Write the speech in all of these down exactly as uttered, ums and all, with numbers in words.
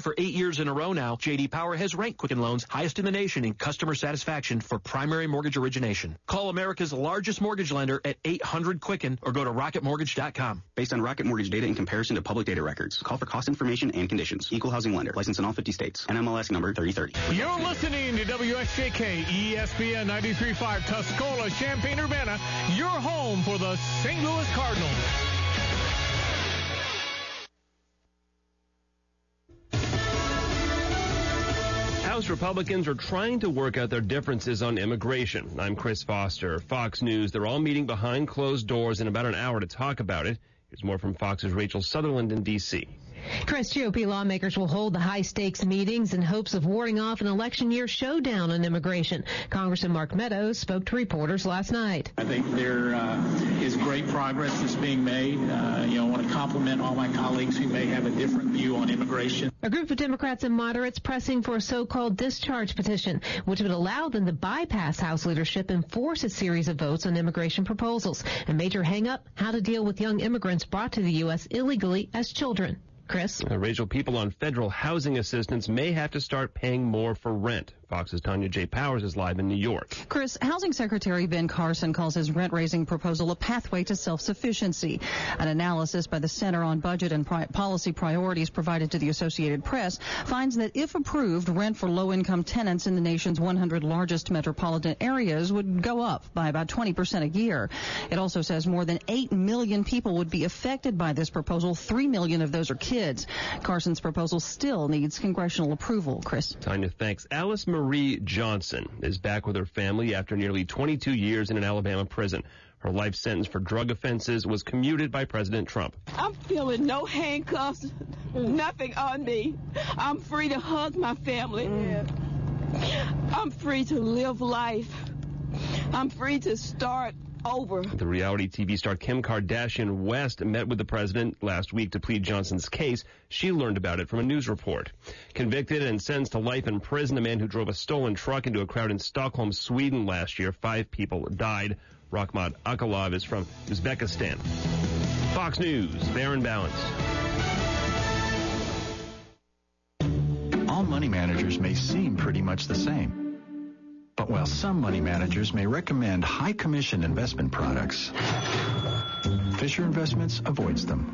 For eight years in a row now, J D Power has ranked Quicken Loans highest in the nation in customer satisfaction for primary mortgage origination. Call America's largest mortgage lender at eight hundred Quicken or go to rocket mortgage dot com. Based on Rocket Mortgage data in comparison to public data records. Call for cost information and conditions. Equal housing lender. Licensed in all fifty states. N M L S number thirty thirty. You're listening to W S J K E S P N ninety-three point five Tuscola, Champaign-Urbana, your home for the Saint Louis Cardinals. House Republicans are trying to work out their differences on immigration. I'm Chris Foster, Fox News. They're all meeting behind closed doors in about an hour to talk about it. Here's more from Fox's Rachel Sutherland in D C Chris, G O P lawmakers will hold the high-stakes meetings in hopes of warding off an election year showdown on immigration. Congressman Mark Meadows spoke to reporters last night. I think there uh, is great progress that's being made. Uh, you know, I want to compliment all my colleagues who may have a different view on immigration. A group of Democrats and moderates pressing for a so-called discharge petition, which would allow them to bypass House leadership and force a series of votes on immigration proposals. A major hang-up, how to deal with young immigrants brought to the U S illegally as children. Chris? Uh, Rachel, people on federal housing assistance may have to start paying more for rent. Fox's Tanya J. Powers is live in New York. Chris, Housing Secretary Ben Carson calls his rent-raising proposal a pathway to self-sufficiency. An analysis by the Center on Budget and Pri- Policy Priorities provided to the Associated Press finds that if approved, rent for low-income tenants in the nation's one hundred largest metropolitan areas would go up by about twenty percent a year. It also says more than eight million people would be affected by this proposal. three million of those are kids. Carson's proposal still needs congressional approval. Chris? Tanya, thanks. Alice Marie Johnson is back with her family after nearly twenty-two years in an Alabama prison. Her life sentence for drug offenses was commuted by President Trump. I'm feeling no handcuffs, nothing on me. I'm free to hug my family. I'm free to live life. I'm free to start over. The reality T V star Kim Kardashian West met with the president last week to plead Johnson's case. She learned about it from a news report. Convicted and sentenced to life in prison, a man who drove a stolen truck into a crowd in Stockholm, Sweden last year. Five people died. Rakhmat Akalov is from Uzbekistan. Fox News, fair and balanced. All money managers may seem pretty much the same. But while some money managers may recommend high commission investment products, Fisher Investments avoids them.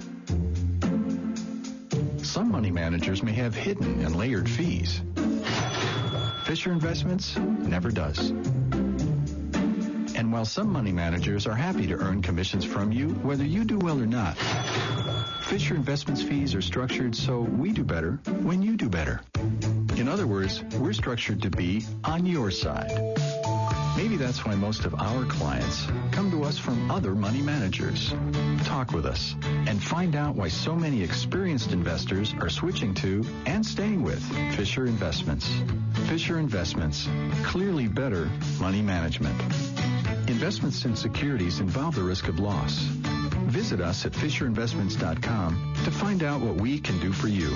Some money managers may have hidden and layered fees. Fisher Investments never does. And while some money managers are happy to earn commissions from you, whether you do well or not, Fisher Investments fees are structured so we do better when you do better. In other words, we're structured to be on your side. Maybe that's why most of our clients come to us from other money managers. Talk with us and find out why so many experienced investors are switching to and staying with Fisher Investments. Fisher Investments, clearly better money management. Investments in securities involve the risk of loss. Visit us at fisher investments dot com to find out what we can do for you.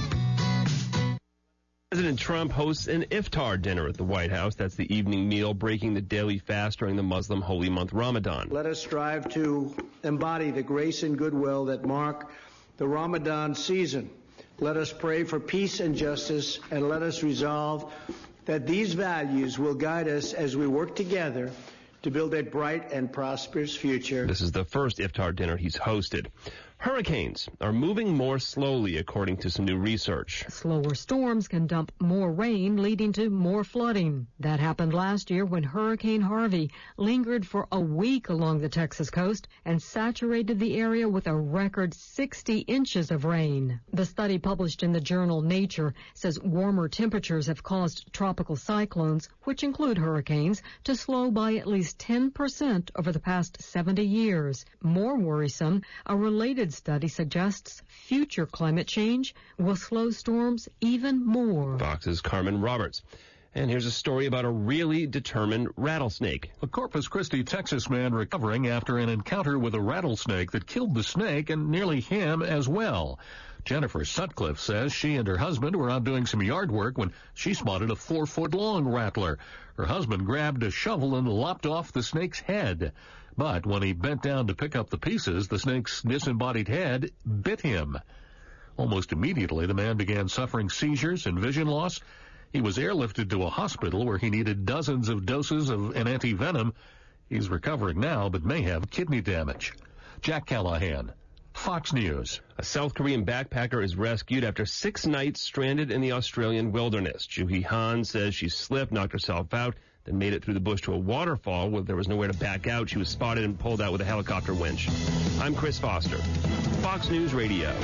President Trump hosts an iftar dinner at the White House. That's the evening meal breaking the daily fast during the Muslim holy month Ramadan. Let us strive to embody the grace and goodwill that mark the Ramadan season. Let us pray for peace and justice, and let us resolve that these values will guide us as we work together to build a bright and prosperous future. This is the first iftar dinner he's hosted. Hurricanes are moving more slowly, according to some new research. Slower storms can dump more rain, leading to more flooding. That happened last year when Hurricane Harvey lingered for a week along the Texas coast and saturated the area with a record sixty inches of rain. The study published in the journal Nature says warmer temperatures have caused tropical cyclones, which include hurricanes, to slow by at least ten percent over the past seventy years. More worrisome, a related study suggests future climate change will slow storms even more. Fox's Carmen Roberts. And here's a story about a really determined rattlesnake. A Corpus Christi, Texas man recovering after an encounter with a rattlesnake that killed the snake and nearly him as well. Jennifer Sutcliffe says she and her husband were out doing some yard work when she spotted a four-foot-long rattler. Her husband grabbed a shovel and lopped off the snake's head. But when he bent down to pick up the pieces, the snake's disembodied head bit him. Almost immediately, the man began suffering seizures and vision loss. He was airlifted to a hospital where he needed dozens of doses of an antivenom. He's recovering now, but may have kidney damage. Jack Callahan, Fox News. A South Korean backpacker is rescued after six nights stranded in the Australian wilderness. Juhi Han says she slipped, knocked herself out, then made it through the bush to a waterfall where there was nowhere to back out. She was spotted and pulled out with a helicopter winch. I'm Chris Foster, Fox News Radio.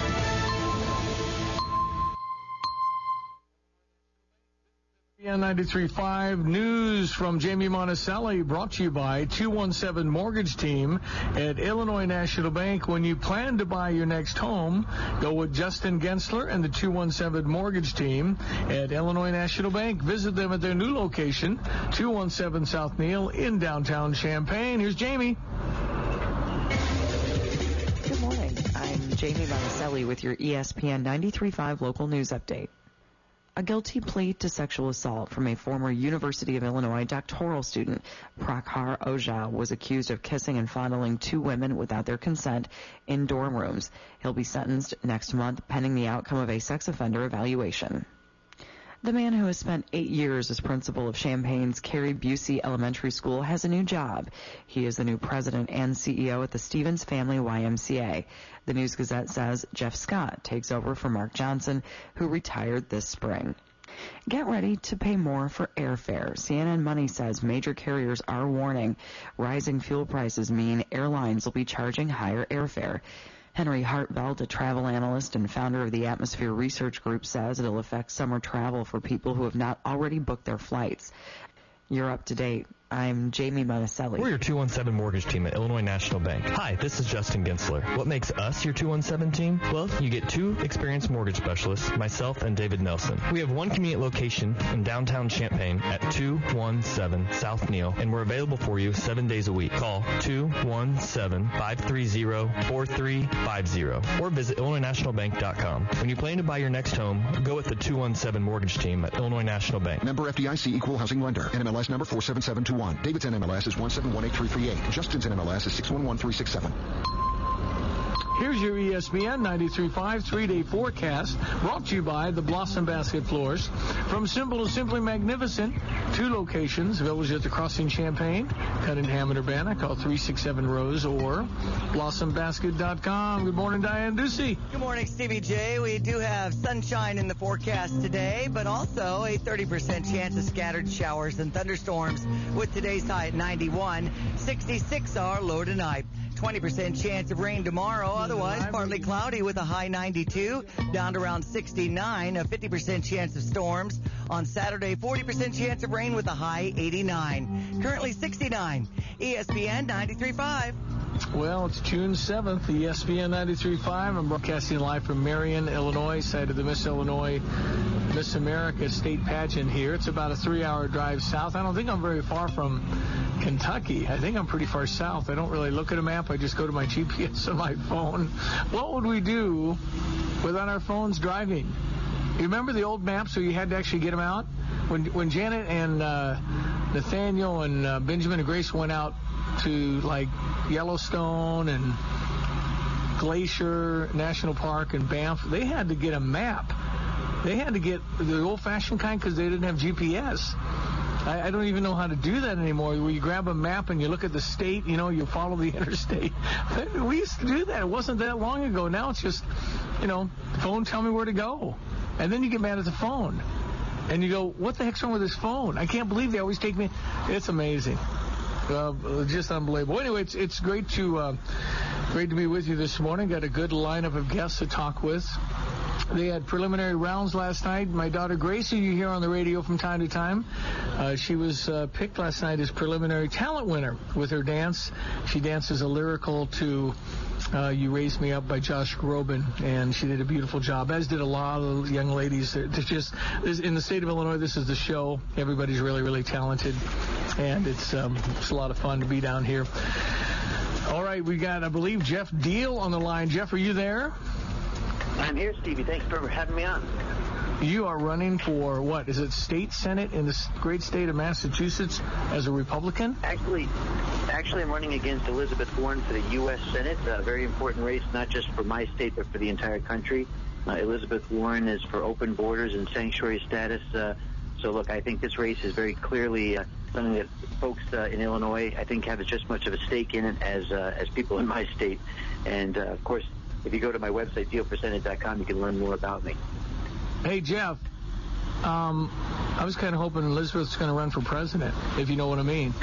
ninety-three point five news from Jamie Monticelli, brought to you by two one seven Mortgage Team at Illinois National Bank. When you plan to buy your next home, go with Justin Gensler and the two one seven Mortgage Team at Illinois National Bank. Visit them at their new location, two one seven South Neal in downtown Champaign. Here's Jamie. Good morning. I'm Jamie Monticelli with your E S P N ninety-three point five local news update. A guilty plea to sexual assault from a former University of Illinois doctoral student, Prakhar Ojha, was accused of kissing and fondling two women without their consent in dorm rooms. He'll be sentenced next month pending the outcome of a sex offender evaluation. The man who has spent eight years as principal of Champaign's Carrie Busey Elementary School has a new job. He is the new president and C E O at the Stevens Family Y M C A. The News Gazette says Jeff Scott takes over for Mark Johnson, who retired this spring. Get ready to pay more for airfare. C N N Money says major carriers are warning rising fuel prices mean airlines will be charging higher airfare. Henry Hartbelt, a travel analyst and founder of the Atmosphere Research Group, says it'll affect summer travel for people who have not already booked their flights. You're up to date. I'm Jamie Monticelli. We're your two one seven Mortgage Team at Illinois National Bank. Hi, this is Justin Gensler. What makes us your two one seven team? Well, you get two experienced mortgage specialists, myself and David Nelson. We have one convenient location in downtown Champaign at two one seven South Neal, and we're available for you seven days a week. Call two one seven, five three zero, four three five zero or visit Illinois National Bank dot com. When you plan to buy your next home, go with the two one seven Mortgage Team at Illinois National Bank. Member F D I C Equal Housing Lender. N M L S number four seven seven two one. David's N M L S is one seven one eight three three eight. Justin's N M L S is six one one three six seven. Here's your E S P N ninety-three point five three-day forecast, brought to you by the Blossom Basket Floors. From simple to simply magnificent, two locations, Village at the Crossing, Champaign, Cunningham and Urbana. Call three six seven Rose or blossom basket dot com. Good morning, Diane Ducey. Good morning, Stevie J. We do have sunshine in the forecast today, but also a thirty percent chance of scattered showers and thunderstorms, with today's high at ninety-one, sixty-six our low tonight. twenty percent chance of rain tomorrow, otherwise partly cloudy with a high ninety-two, down to around sixty-nine, a fifty percent chance of storms. On Saturday, forty percent chance of rain with a high eighty-nine. Currently sixty-nine. E S P N ninety-three point five. Well, it's June seventh, E S P N ninety-three point five. I'm broadcasting live from Marion, Illinois, site of the Miss Illinois Miss America state pageant here. It's about a three-hour drive south. I don't think I'm very far from Kentucky. I think I'm pretty far south. I don't really look at a map. I just go to my G P S on my phone. What would we do without our phones driving? You remember the old maps where you had to actually get them out? When when Janet and uh, Nathaniel and uh, Benjamin and Grace went out to, like, Yellowstone and Glacier National Park and Banff, they had to get a map. They had to get the old-fashioned kind because they didn't have G P S. I, I don't even know how to do that anymore, where you grab a map and you look at the state, you know, you follow the interstate. We used to do that. It wasn't that long ago. Now it's just, you know, phone, tell me where to go. And then you get mad at the phone. And you go, what the heck's wrong with this phone? I can't believe they always take me. It's amazing. Uh, just unbelievable. Anyway, it's it's great to uh, great to be with you this morning. Got a good lineup of guests to talk with. They had preliminary rounds last night. My daughter Gracie, you hear on the radio from time to time, uh, she was uh, picked last night as preliminary talent winner with her dance. She dances a lyrical to uh, You Raised Me Up by Josh Groban, and she did a beautiful job, as did a lot of young ladies. It's just, in the state of Illinois, this is the show. Everybody's really, really talented, and it's, um, it's a lot of fun to be down here. All right, we got, I believe, Jeff Deal on the line. Jeff, are you there? I'm here, Stevie. Thanks for having me on. You are running for, what, is it state senate in the great state of Massachusetts as a Republican? Actually, actually, I'm running against Elizabeth Warren for the U S Senate, a very important race, not just for my state, but for the entire country. Uh, Elizabeth Warren is for open borders and sanctuary status. Uh, so, look, I think this race is very clearly uh, something that folks uh, in Illinois, I think, have just much of a stake in it as uh, as people in my state. And, uh, of course, if you go to my website, deal for senate dot com, you can learn more about me. Hey, Jeff, um, I was kind of hoping Elizabeth's going to run for president, if you know what I mean.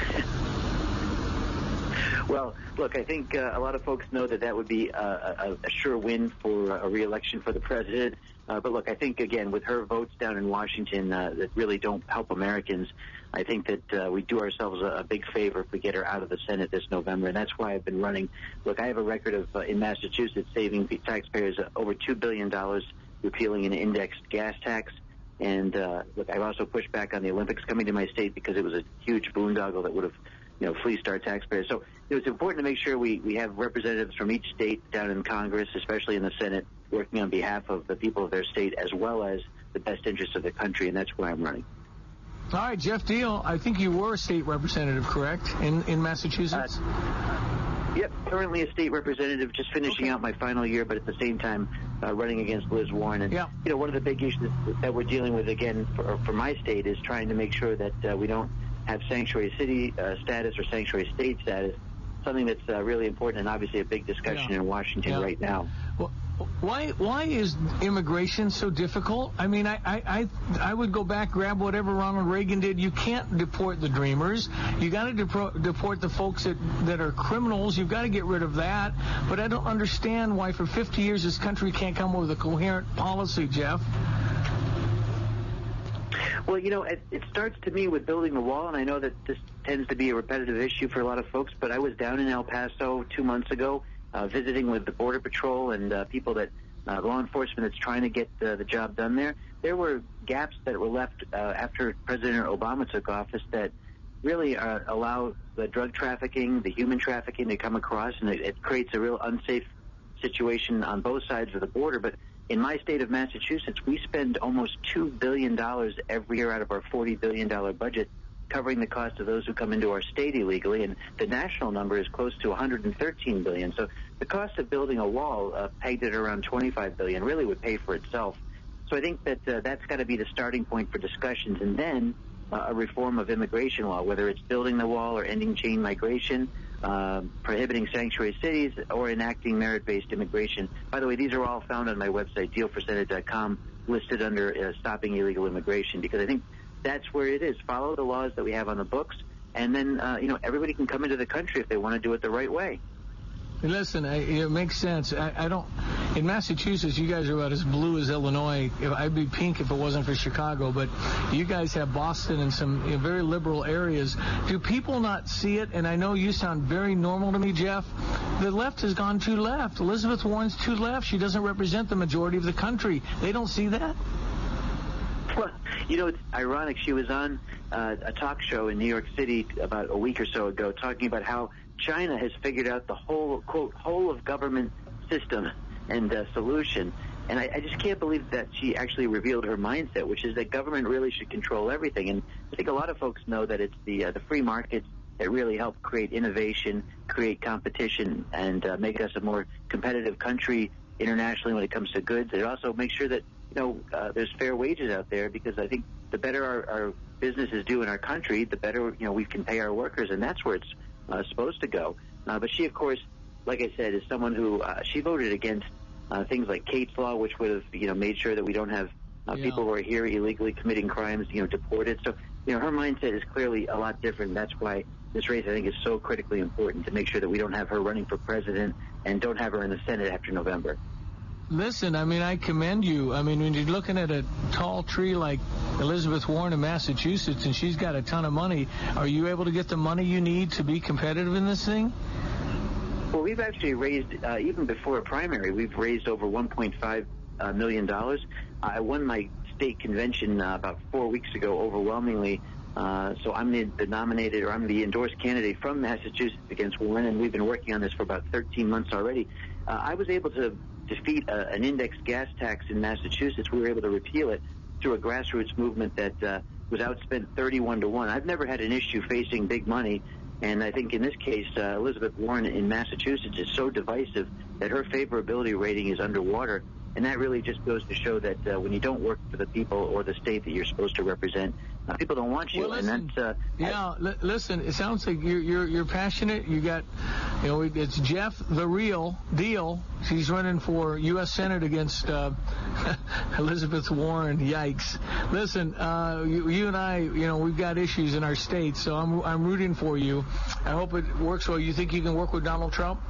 Well, look, I think uh, a lot of folks know that that would be a, a, a sure win for a re-election for the president. Uh, but look, I think, again, with her votes down in Washington uh, that really don't help Americans, I think that uh, we do ourselves a, a big favor if we get her out of the Senate this November, and that's why I've been running. Look, I have a record of, uh, in Massachusetts, saving taxpayers uh, over two billion dollars, repealing an indexed gas tax. And, uh, look, I've also pushed back on the Olympics coming to my state because it was a huge boondoggle that would have, you know, fleeced our taxpayers. So it was important to make sure we, we have representatives from each state down in Congress, especially in the Senate, working on behalf of the people of their state as well as the best interests of the country, and that's why I'm running. All right, Jeff Deal, I think you were a state representative, correct, in, in Massachusetts? Uh, yep, currently a state representative, just finishing okay. out my final year, but at the same time uh, running against Liz Warren. And, yeah. you know, one of the big issues that we're dealing with, again, for, for my state is trying to make sure that uh, we don't have sanctuary city uh, status or sanctuary state status, something that's uh, really important and obviously a big discussion yeah. in Washington yeah. right now. Well, why why is immigration so difficult? I mean, I, I, I, I would go back, grab whatever Ronald Reagan did. You can't deport the dreamers. You got to depro- deport the folks that, that are criminals. You've got to get rid of that. But I don't understand why for fifty years this country can't come up with a coherent policy, Jeff. Well, you know, it, it starts to me with building the wall, and I know that this tends to be a repetitive issue for a lot of folks, but I was down in El Paso two months ago uh, visiting with the Border Patrol and uh, people that, uh, law enforcement that's trying to get uh, the job done there. There were gaps that were left uh, after President Obama took office that really uh, allow the drug trafficking, the human trafficking to come across, and it, it creates a real unsafe situation on both sides of the border. But in my state of Massachusetts, we spend almost two billion dollars every year out of our forty billion dollars budget covering the cost of those who come into our state illegally, and the national number is close to one hundred thirteen billion dollars. So the cost of building a wall, uh, pegged at around twenty-five billion dollars, really would pay for itself. So I think that uh, that's got to be the starting point for discussions, and then uh, a reform of immigration law, whether it's building the wall or ending chain migration, Uh, prohibiting sanctuary cities, or enacting merit-based immigration. By the way, these are all found on my website, deal for senate dot com, listed under uh, stopping illegal immigration, because I think that's where it is. Follow the laws that we have on the books, and then, uh, you know, everybody can come into the country if they want to do it the right way. Listen, I, it makes sense. I, I don't. In Massachusetts, you guys are about as blue as Illinois. I'd be pink if it wasn't for Chicago. But you guys have Boston and some you know, very liberal areas. Do people not see it? And I know you sound very normal to me, Jeff. The left has gone too left. Elizabeth Warren's too left. She doesn't represent the majority of the country. They don't see that? Well, you know, it's ironic. She was on uh, a talk show in New York City about a week or so ago talking about how China has figured out the whole, quote, whole of government system and uh, solution. And I, I just can't believe that she actually revealed her mindset, which is that government really should control everything. And I think a lot of folks know that it's the uh, the free markets that really help create innovation, create competition, and uh, make us a more competitive country internationally when it comes to goods. It also makes sure that, you know, uh, there's fair wages out there, because I think the better our, our businesses do in our country, the better, you know, we can pay our workers, and that's where it's Uh, supposed to go. Uh, but she, of course, like I said, is someone who uh, she voted against uh, things like Kate's Law, which would have, you know, made sure that we don't have uh, yeah. people who are here illegally committing crimes, you know, deported. So, you know, her mindset is clearly a lot different. That's why this race, I think, is so critically important, to make sure that we don't have her running for president and don't have her in the Senate after November. Listen, I mean, I commend you. I mean, when you're looking at a tall tree like Elizabeth Warren in Massachusetts, and she's got a ton of money, are you able to get the money you need to be competitive in this thing? Well, we've actually raised, uh, even before a primary, we've raised over one point five uh, million dollars. I won my state convention uh, about four weeks ago overwhelmingly. Uh, so I'm the, the nominated, or I'm the endorsed candidate from Massachusetts against Warren, and we've been working on this for about thirteen months already. Uh, I was able to defeat a, an indexed gas tax in Massachusetts. We were able to repeal it through a grassroots movement that uh, was outspent thirty-one to one. I've never had an issue facing big money, and I think in this case, uh, Elizabeth Warren in Massachusetts is so divisive that her favorability rating is underwater. And that really just goes to show that uh, when you don't work for the people or the state that you're supposed to represent, uh, people don't want you. Well, listen, and that's uh, yeah. L- listen, it sounds like you're you're you're passionate. You got, you know, it's Jeff the Real Deal. She's running for U S Senate against uh, Elizabeth Warren. Yikes! Listen, uh, you, you and I, you know, we've got issues in our state, so I'm I'm rooting for you. I hope it works well. You think you can work with Donald Trump?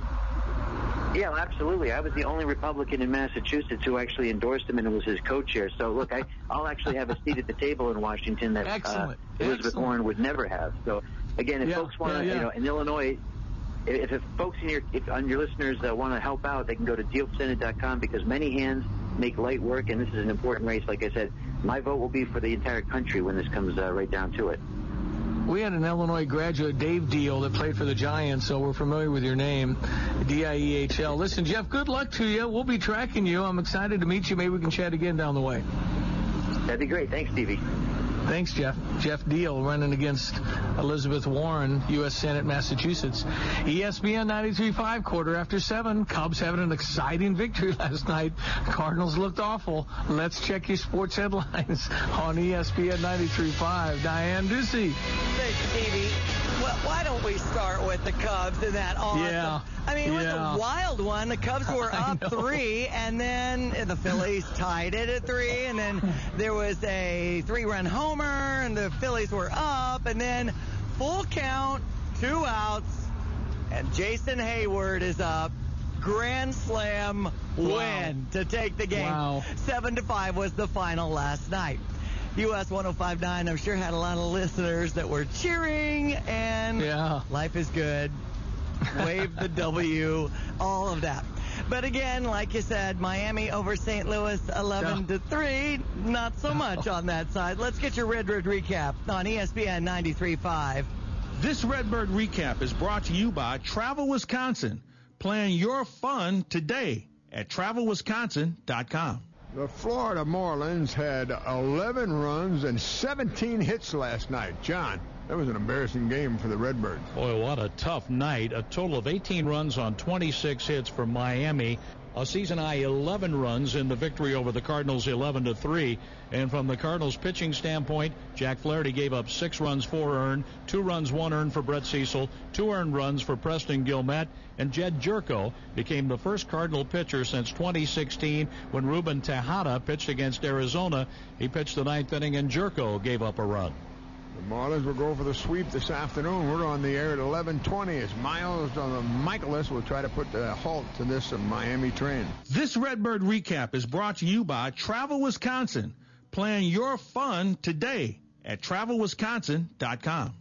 Yeah, absolutely. I was the only Republican in Massachusetts who actually endorsed him and was his co-chair. So, look, I, I'll actually have a seat at the table in Washington that uh, Elizabeth Excellent. Warren would never have. So, again, if Yeah, folks want to, yeah, yeah. you know, in Illinois, if, if folks in your, if on your listeners uh, want to help out, they can go to deal senate dot com because many hands make light work, and this is an important race. Like I said, my vote will be for the entire country when this comes uh, right down to it. We had an Illinois graduate, Dave Deal, that played for the Giants, so we're familiar with your name, D I E H L. Listen, Jeff, good luck to you. We'll be tracking you. I'm excited to meet you. Maybe we can chat again down the way. That'd be great. Thanks, Stevie. Thanks, Jeff. Jeff Deal running against Elizabeth Warren, U S Senate, Massachusetts. E S P N ninety-three point five, quarter after seven. Cubs having an exciting victory last night. Cardinals looked awful. Let's check your sports headlines on E S P N ninety-three point five. Diane Ducey. Thanks, Stevie. Well, why don't we start with the Cubs and that awesome? Yeah. I mean, it was Yeah. a wild one. The Cubs were I up know. three, and then the Phillies tied it at three, and then there was a three-run homer, and the Phillies were up, and then full count, two outs, and Jason Hayward is up. Grand slam win to take the game. Wow. Seven to five was the final last night. U S one oh five point nine, I'm sure, had a lot of listeners that were cheering, and Yeah. life is good. Wave the W, all of that. But again, like you said, Miami over Saint Louis, eleven to three. Not so much on that side. Let's get your Redbird recap on E S P N ninety-three point five. This Redbird recap is brought to you by Travel Wisconsin. Plan your fun today at travel wisconsin dot com. The Florida Marlins had eleven runs and seventeen hits last night. John, that was an embarrassing game for the Redbirds. Boy, what a tough night. A total of eighteen runs on twenty-six hits for Miami. A season-high eleven runs in the victory over the Cardinals, eleven to three. And from the Cardinals pitching standpoint, Jack Flaherty gave up six runs, four earned, two runs, one earned for Brett Cecil, two earned runs for Preston Guillemette, and Jed Jerko became the first Cardinal pitcher since twenty sixteen when Ruben Tejada pitched against Arizona. He pitched the ninth inning, and Jerko gave up a run. The Marlins will go for the sweep this afternoon. We're on the air at eleven twenty as Miles on the Michaelis will try to put a halt to this Miami train. This Redbird recap is brought to you by Travel Wisconsin. Plan your fun today at travel wisconsin dot com.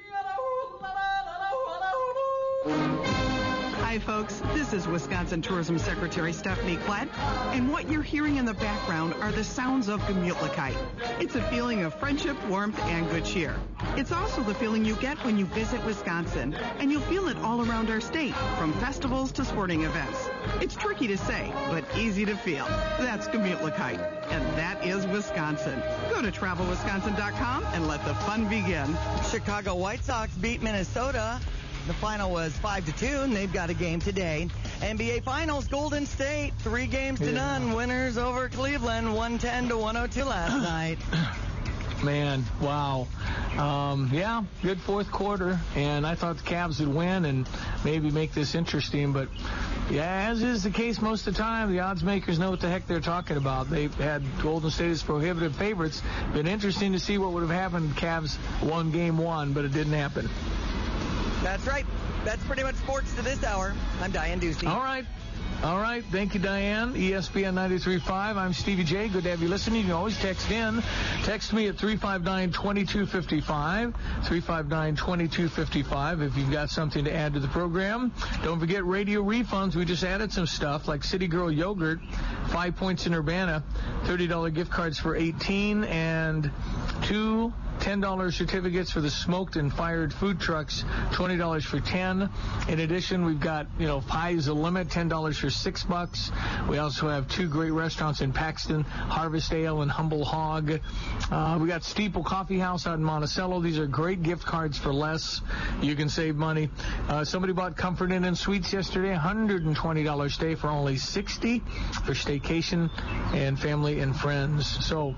Hi, folks. This is Wisconsin Tourism Secretary Stephanie Klett, and what you're hearing in the background are the sounds of Gemütlichkeit. It's a feeling of friendship, warmth, and good cheer. It's also the feeling you get when you visit Wisconsin, and you'll feel it all around our state, from festivals to sporting events. It's tricky to say, but easy to feel. That's Gemütlichkeit, and that is Wisconsin. Go to travel wisconsin dot com and let the fun begin. Chicago White Sox beat Minnesota. The final was five to two, and they've got a game today. N B A Finals, Golden State, three games to Yeah. none. Winners over Cleveland, one ten to one oh two last night. Man, wow. Um, yeah, good fourth quarter, and I thought the Cavs would win and maybe make this interesting, but yeah, as is the case most of the time, the odds makers know what the heck they're talking about. They've had Golden State as prohibitive favorites. Been interesting to see what would have happened if Cavs won game one, but it didn't happen. That's right. That's pretty much sports to this hour. I'm Diane Ducey. All right. All right. Thank you, Diane. E S P N ninety-three point five. I'm Stevie J. Good to have you listening. You can always text in. Text me at three five nine, two two five five. three five nine, two two five five if you've got something to add to the program. Don't forget radio refunds. We just added some stuff like City Girl Yogurt, Five Points in Urbana, thirty dollars gift cards for eighteen, and two ten dollars certificates for the smoked and fired food trucks, twenty dollars for ten. In addition, we've got, you know, Pie's the Limit, ten dollars for six bucks. We also have two great restaurants in Paxton, Harvest Ale and Humble Hog. Uh, we got Steeple Coffee House out in Monticello. These are great gift cards for less. You can save money. Uh, somebody bought Comfort Inn and Suites yesterday, one hundred twenty dollars stay for only sixty dollars for staycation and family and friends. So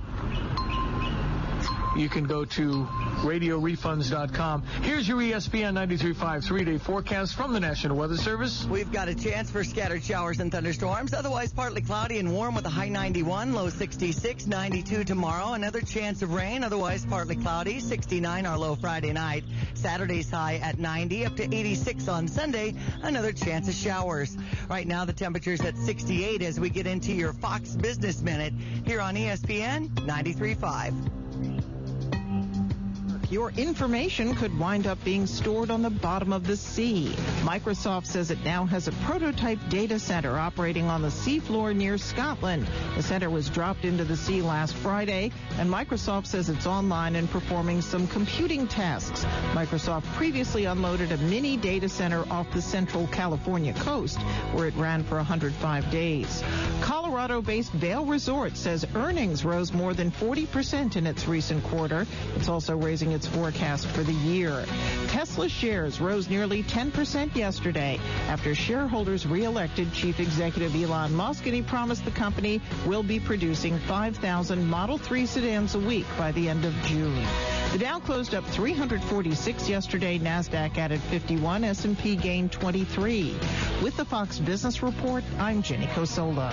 you can go to radio refunds dot com. Here's your E S P N ninety-three point five three-day forecast from the National Weather Service. We've got a chance for scattered showers and thunderstorms. Otherwise, partly cloudy and warm with a high ninety-one, low sixty-six, ninety-two tomorrow. Another chance of rain. Otherwise, partly cloudy, sixty-nine our low Friday night. Saturday's high at ninety, up to eighty-six on Sunday. Another chance of showers. Right now, the temperature's at sixty-eight as we get into your Fox Business Minute here on E S P N ninety-three point five. Your information could wind up being stored on the bottom of the sea. Microsoft says it now has a prototype data center operating on the seafloor near Scotland. The center was dropped into the sea last Friday, and Microsoft says it's online and performing some computing tasks. Microsoft previously unloaded a mini data center off the central California coast, where it ran for one hundred five days. Colorado-based Vail Resort says earnings rose more than forty percent in its recent quarter. It's also raising its forecast for the year. Tesla shares rose nearly ten percent yesterday after shareholders re-elected Chief Executive Elon Musk, and he promised the company will be producing five thousand Model three sedans a week by the end of June. The Dow closed up three hundred forty-six yesterday. NASDAQ added fifty-one. S and P gained twenty-three. With the Fox Business Report, I'm Jenny Cosola.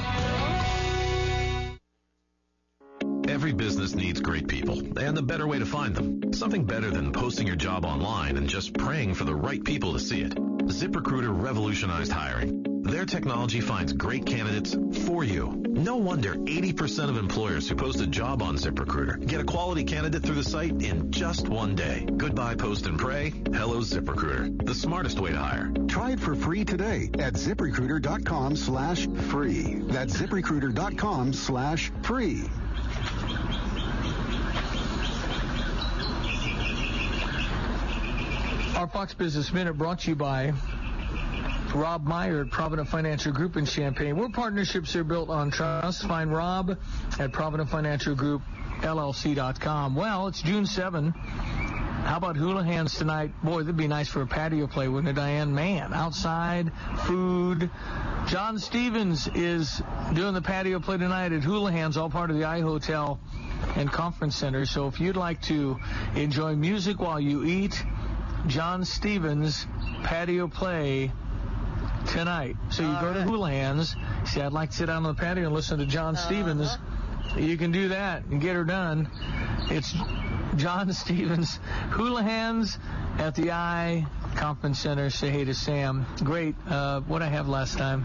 Every business needs great people, and the better way to find them. Something better than posting your job online and just praying for the right people to see it. ZipRecruiter revolutionized hiring. Their technology finds great candidates for you. No wonder eighty percent of employers who post a job on ZipRecruiter get a quality candidate through the site in just one day. Goodbye post and pray. Hello ZipRecruiter. The smartest way to hire. Try it for free today at ZipRecruiter.com slash free. That's ZipRecruiter.com slash free. Our Fox Business Minute brought to you by Rob Meyer at Provident Financial Group in Champaign. We're partnerships are built on trust. Find Rob at Provident Financial Group, L L C dot com. Well, it's June seventh. How about Houlihan's tonight? Boy, that'd be nice for a patio play, wouldn't it, Diane? Man, outside, food. John Stevens is doing the patio play tonight at Houlihan's, all part of the iHotel and Conference Center. So if you'd like to enjoy music while you eat, John Stevens patio play tonight. So you All go right. to Houlihan's, say, I'd like to sit down on the patio and listen to John uh-huh. Stevens. You can do that and get her done. It's John Stevens, Houlihan's at the I Conference Center. Say hey to Sam. Great. Uh, what I have last time?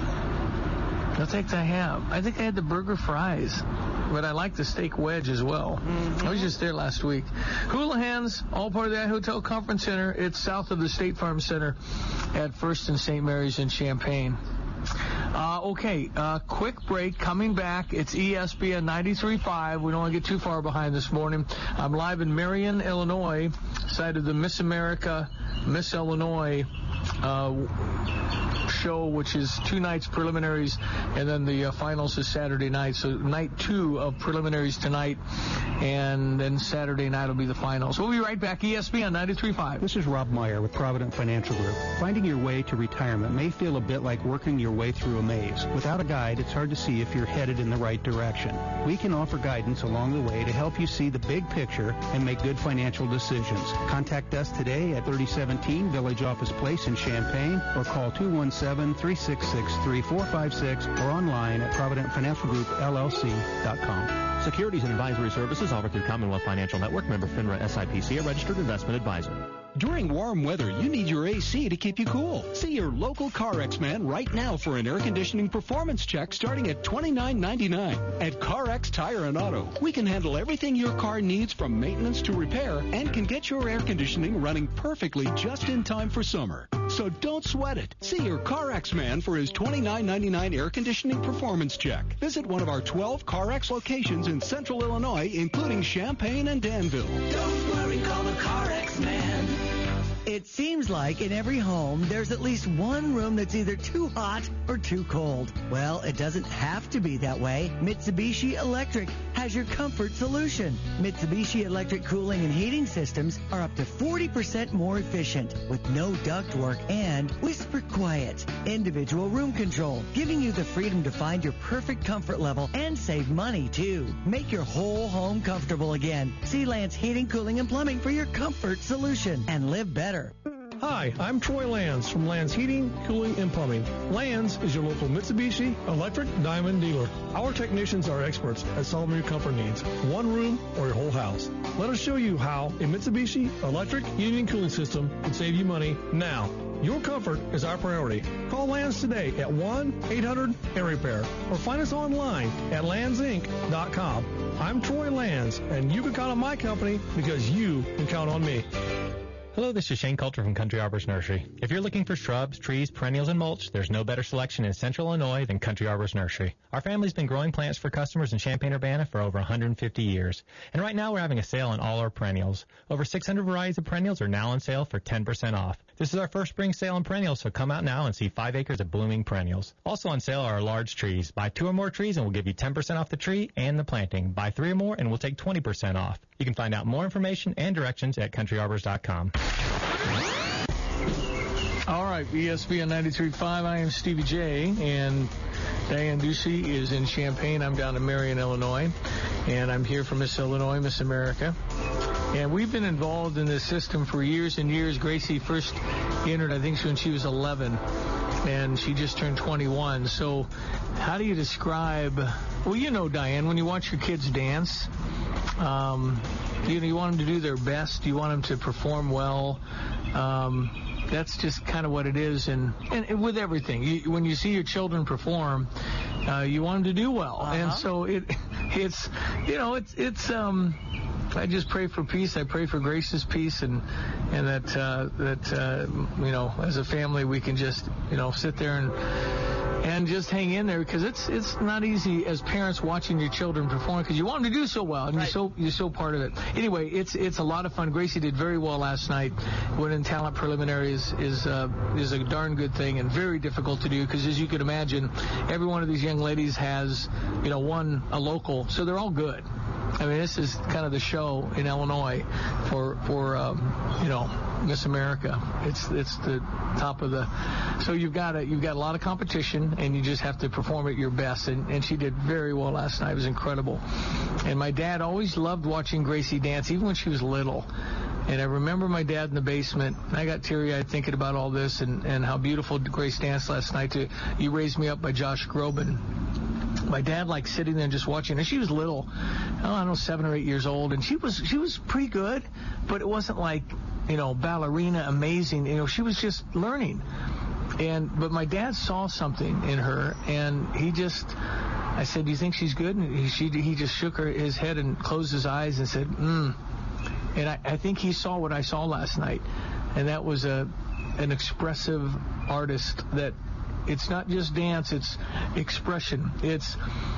I think I have. I think I had the burger fries. But I like the steak wedge as well. Mm-hmm. I was just there last week. Houlihan's, all part of that Hotel Conference Center. It's south of the State Farm Center at First and Saint Mary's in Champaign. Uh, okay, uh, quick break. Coming back, it's E S P N ninety-three point five. We don't want to get too far behind this morning. I'm live in Marion, Illinois, site of the Miss America, Miss Illinois uh, show, which is two nights preliminaries, and then the uh, finals is Saturday night. So night two of preliminaries tonight, and then Saturday night will be the finals. We'll be right back. E S P N ninety-three point five. This is Rob Meyer with Provident Financial Group. Finding your way to retirement may feel a bit like working your way through a maze. Without a guide, it's hard to see if you're headed in the right direction. We can offer guidance along the way to help you see the big picture and make good financial decisions. Contact us today at thirty seventeen Village Office Place in Champaign, or call two one seven, three six six, three four five six, or online at Provident Financial Group L L C dot com. Securities and advisory services offered through Commonwealth Financial Network, member FINRA S I P C, a registered investment advisor. During warm weather, you need your A C to keep you cool. See your local CarX man right now for an air conditioning performance check starting at twenty-nine ninety-nine. At CarX Tire and Auto, we can handle everything your car needs from maintenance to repair and can get your air conditioning running perfectly just in time for summer. So don't sweat it. See your CarX man for his twenty-nine ninety-nine air conditioning performance check. Visit one of our twelve CarX locations in central Illinois, including Champaign and Danville. Don't worry, call the CarX man. It seems like in every home, there's at least one room that's either too hot or too cold. Well, it doesn't have to be that way. Mitsubishi Electric has your comfort solution. Mitsubishi Electric cooling and heating systems are up to forty percent more efficient with no ductwork and whisper quiet. Individual room control, giving you the freedom to find your perfect comfort level and save money, too. Make your whole home comfortable again. See Lance Heating, Cooling, and Plumbing for your comfort solution and live better. Hi, I'm Troy Lands from Lands Heating, Cooling, and Plumbing. Lands is your local Mitsubishi Electric Diamond dealer. Our technicians are experts at solving your comfort needs, one room or your whole house. Let us show you how a Mitsubishi Electric Heating and Cooling System can save you money now. Your comfort is our priority. Call Lands today at one eight hundred air repair or find us online at lands inc dot com. I'm Troy Lands, and you can count on my company because you can count on me. Hello, this is Shane Coulter from Country Arbors Nursery. If you're looking for shrubs, trees, perennials, and mulch, there's no better selection in Central Illinois than Country Arbors Nursery. Our family's been growing plants for customers in Champaign-Urbana for over one hundred fifty years. And right now we're having a sale on all our perennials. Over six hundred varieties of perennials are now on sale for ten percent off. This is our first spring sale on perennials, so come out now and see five acres of blooming perennials. Also on sale are our large trees. Buy two or more trees and we'll give you ten percent off the tree and the planting. Buy three or more and we'll take twenty percent off. You can find out more information and directions at country arbors dot com. All right, E S P N ninety-three point five. I am Stevie J, and Diane Ducey is in Champaign. I'm down in Marion, Illinois, and I'm here for Miss Illinois, Miss America. And we've been involved in this system for years and years. Gracie first entered, I think, when she was eleven, and she just turned twenty-one. So how do you describe, well, you know, Diane, when you watch your kids dance, um, you know, you want them to do their best. You want them to perform well. Um, that's just kind of what it is. And, and with everything, you, when you see your children perform, uh, you want them to do well. Uh-huh. And so it, it's, you know, it's, it's, um, I just pray for peace. I pray for Grace's peace, and and that uh, that uh, you know, as a family, we can just, you know, sit there and and just hang in there, because it's it's not easy as parents watching your children perform, because you want them to do so well, and right. you're so you're so part of it. Anyway, it's it's a lot of fun. Gracie did very well last night. Winning talent preliminary is is uh, is a darn good thing, and very difficult to do, because as you can imagine, every one of these young ladies has, you know, one a local, so they're all good. I mean, this is kind of the show in Illinois for for um, you know, Miss America. It's it's the top of the. So you've got a you've got a lot of competition, and you just have to perform at your best. And, and she did very well last night. It was incredible. And my dad always loved watching Gracie dance, even when she was little. And I remember my dad in the basement. I got teary-eyed thinking about all this and, and how beautiful Grace danced last night to You Raised Me Up by Josh Groban. My dad, like, sitting there and just watching, and she was little, I don't know, seven or eight years old, and she was she was pretty good, but it wasn't like, you know, ballerina amazing. You know, she was just learning. And but my dad saw something in her, and he just, I said, "Do you think she's good?" And he, she, he just shook her, his head and closed his eyes and said, "Hmm." And I, I think he saw what I saw last night, and that was a an expressive artist that. It's not just dance, it's expression. It's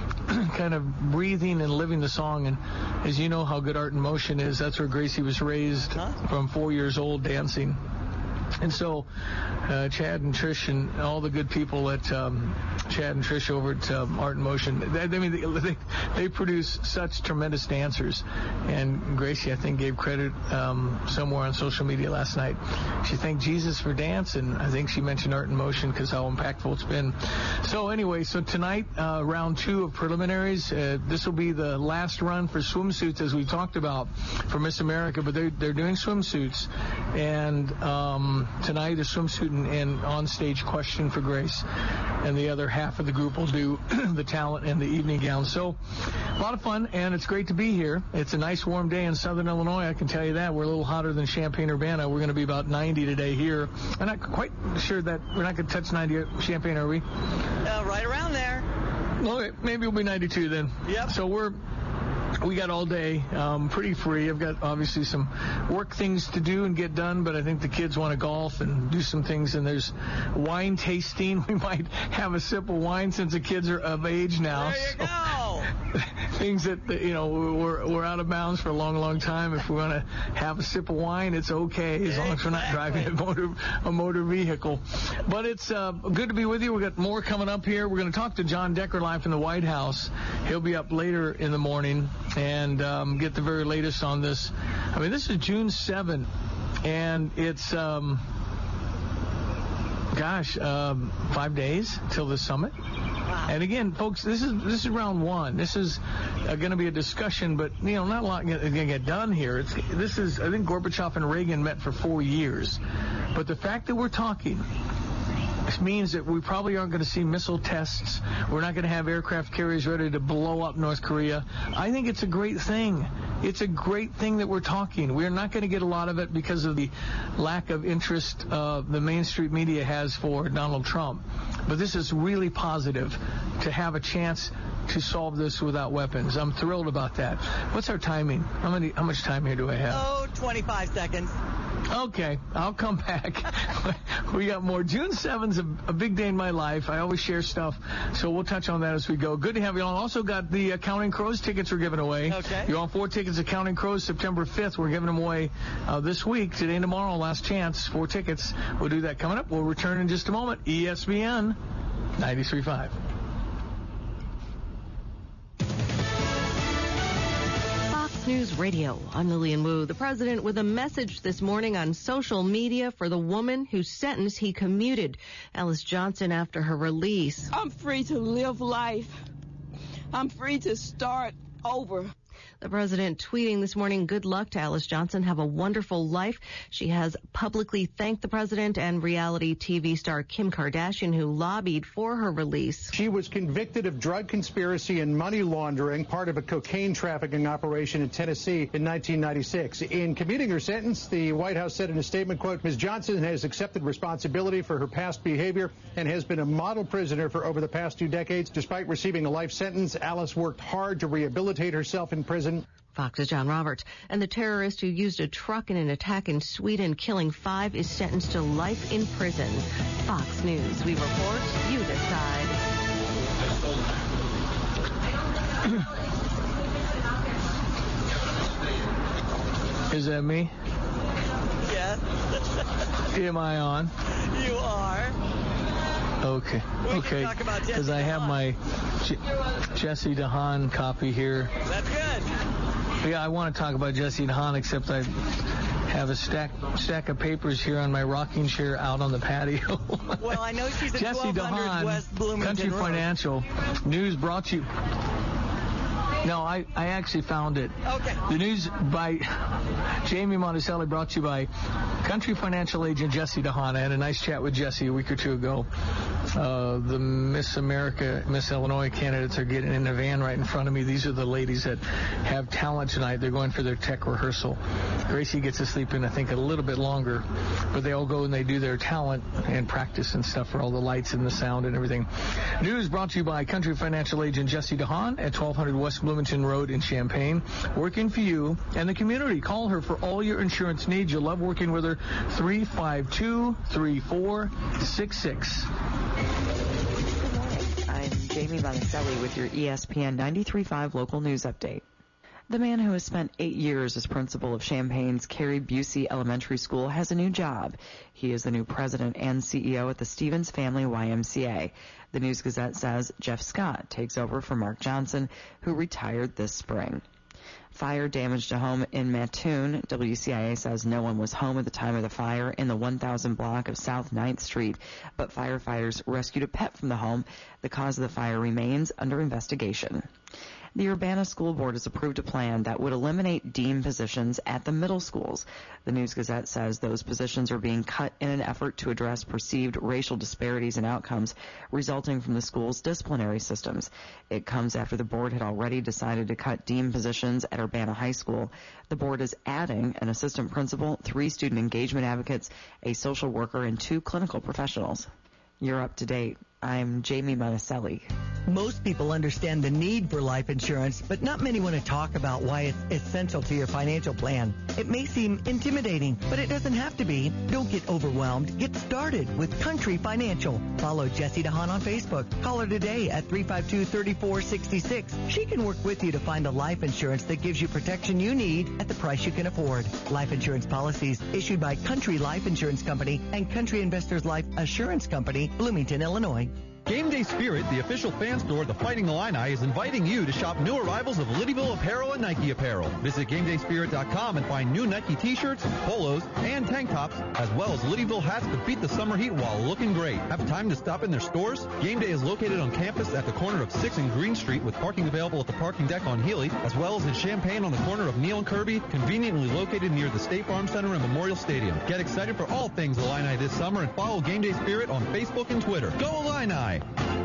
kind of breathing and living the song. And as you know how good Art in Motion is, that's where Gracie was raised from four years old dancing. And so uh, Chad and Trish and all the good people at um, Chad and Trish over at um, Art in Motion, they, I mean, they, they produce such tremendous dancers. And Gracie, I think, gave credit um, somewhere on social media last night. She thanked Jesus for dance, and I think she mentioned Art in Motion because how impactful it's been. So anyway, so tonight, uh, round two of preliminaries. Uh, this will be the last run for swimsuits, as we talked about, for Miss America, but they're, they're doing swimsuits. And... Um, um, tonight, a swimsuit and, and on-stage question for Grace. And the other half of the group will do the talent and the evening gown. So a lot of fun, and it's great to be here. It's a nice warm day in southern Illinois, I can tell you that. We're a little hotter than Champaign-Urbana. We're going to be about ninety today here. I'm not quite sure that we're not going to touch ninety at Champaign, are we? Uh, right around there. Okay, maybe we'll be ninety-two then. Yep. So we're... We got all day, um, pretty free. I've got obviously some work things to do and get done, but I think the kids want to golf and do some things, and there's wine tasting. We might have a sip of wine since the kids are of age now. There you so go. Things that, you know, we're, we're out of bounds for a long, long time. If we want to have a sip of wine, it's okay, as long as we're not driving a motor, a motor vehicle. But it's uh, good to be with you. We've got more coming up here. We're going to talk to John Decker live from the White House. He'll be up later in the morning and um, get the very latest on this. I mean, this is June seventh, and it's, um, gosh, um, five days till the summit. And again, folks, this is this is round one. This is uh, going to be a discussion, but you know, not a lot going to get done here. It's, this is, I think, Gorbachev and Reagan met for four years, but the fact that we're talking. This means that we probably aren't going to see missile tests. We're not going to have aircraft carriers ready to blow up North Korea. I think it's a great thing. It's a great thing that we're talking. We're not going to get a lot of it because of the lack of interest uh, the mainstream media has for Donald Trump. But this is really positive to have a chance to solve this without weapons. I'm thrilled about that. What's our timing? How many? How much time here do I have? Oh, twenty-five seconds. Okay, I'll come back. We got more. June seventh is a, a big day in my life. I always share stuff, so we'll touch on that as we go. Good to have you on. Also got the uh, Counting Crows tickets we're giving away. Okay. You're on four tickets at Counting Crows September fifth. We're giving them away uh, this week, today and tomorrow. Last chance, four tickets. We'll do that coming up. We'll return in just a moment. E S P N ninety-three point five. News Radio. I'm Lillian Wu. The president with a message this morning on social media for the woman whose sentence he commuted, Alice Johnson, after her release. I'm free to live life. I'm free to start over. The president tweeting this morning, good luck to Alice Johnson. Have a wonderful life. She has publicly thanked the president and reality T V star Kim Kardashian, who lobbied for her release. She was convicted of drug conspiracy and money laundering, part of a cocaine trafficking operation in Tennessee in nineteen ninety-six. In commuting her sentence, the White House said in a statement, quote, Miz Johnson has accepted responsibility for her past behavior and has been a model prisoner for over the past two decades. Despite receiving a life sentence, Alice worked hard to rehabilitate herself in prison. Fox's John Roberts. And the terrorist who used a truck in an attack in Sweden, killing five, is sentenced to life in prison. Fox News. We report, you decide. Is that me? Yes. Am I on? You are. Okay. We okay. Because I have my Je- Jesse DeHaan copy here. That's good. Yeah, I want to talk about Jesse DeHaan, except I have a stack stack of papers here on my rocking chair out on the patio. Well, I know she's at Jesse twelve hundred DeHaan, West Bloomington Country Road. Financial News brought to you. No, I, I actually found it. Okay. The news by Jamie Monticelli, brought to you by Country Financial agent Jesse DeHaan. I had a nice chat with Jesse a week or two ago. Uh, the Miss America, Miss Illinois candidates are getting in the van right in front of me. These are the ladies that have talent tonight. They're going for their tech rehearsal. Gracie gets to sleep in, I think, a little bit longer, but they all go and they do their talent and practice and stuff for all the lights and the sound and everything. News brought to you by Country Financial agent Jesse DeHaan at twelve hundred West Bloomington Road in Champaign. Working for you and the community. Call her for all your insurance needs. You'll love working with her. three five two, three four six six. I'm Jamie Monticelli with your E S P N ninety-three point five local news update. The man who has spent eight years as principal of Champaign's Carrie Busey Elementary School has a new job. He is the new president and C E O at the Stevens Family Y M C A. The News Gazette says Jeff Scott takes over for Mark Johnson, who retired this spring. Fire damaged a home in Mattoon. W C I A says no one was home at the time of the fire in the one thousand block of South ninth Street, but firefighters rescued a pet from the home. The cause of the fire remains under investigation. The Urbana School Board has approved a plan that would eliminate dean positions at the middle schools. The News Gazette says those positions are being cut in an effort to address perceived racial disparities and outcomes resulting from the school's disciplinary systems. It comes after the board had already decided to cut dean positions at Urbana High School. The board is adding an assistant principal, three student engagement advocates, a social worker, and two clinical professionals. You're up to date. I'm Jamie Monticelli. Most people understand the need for life insurance, but not many want to talk about why it's essential to your financial plan. It may seem intimidating, but it doesn't have to be. Don't get overwhelmed. Get started with Country Financial. Follow Jessie DeHaan on Facebook. Call her today at three five two, three four six six. She can work with you to find a life insurance that gives you protection you need at the price you can afford. Life insurance policies issued by Country Life Insurance Company and Country Investors Life Assurance Company, Bloomington, Illinois. Game Day Spirit, the official fan store of the Fighting Illini, is inviting you to shop new arrivals of Liddyville apparel and Nike apparel. Visit Game Day Spirit dot com and find new Nike t-shirts, polos, and tank tops, as well as Liddyville hats to beat the summer heat while looking great. Have time to stop in their stores? Game Day is located on campus at the corner of sixth and Green Street with parking available at the parking deck on Healy, as well as in Champaign on the corner of Neal and Kirby, conveniently located near the State Farm Center and Memorial Stadium. Get excited for all things Illini this summer and follow Game Day Spirit on Facebook and Twitter. Go Illini!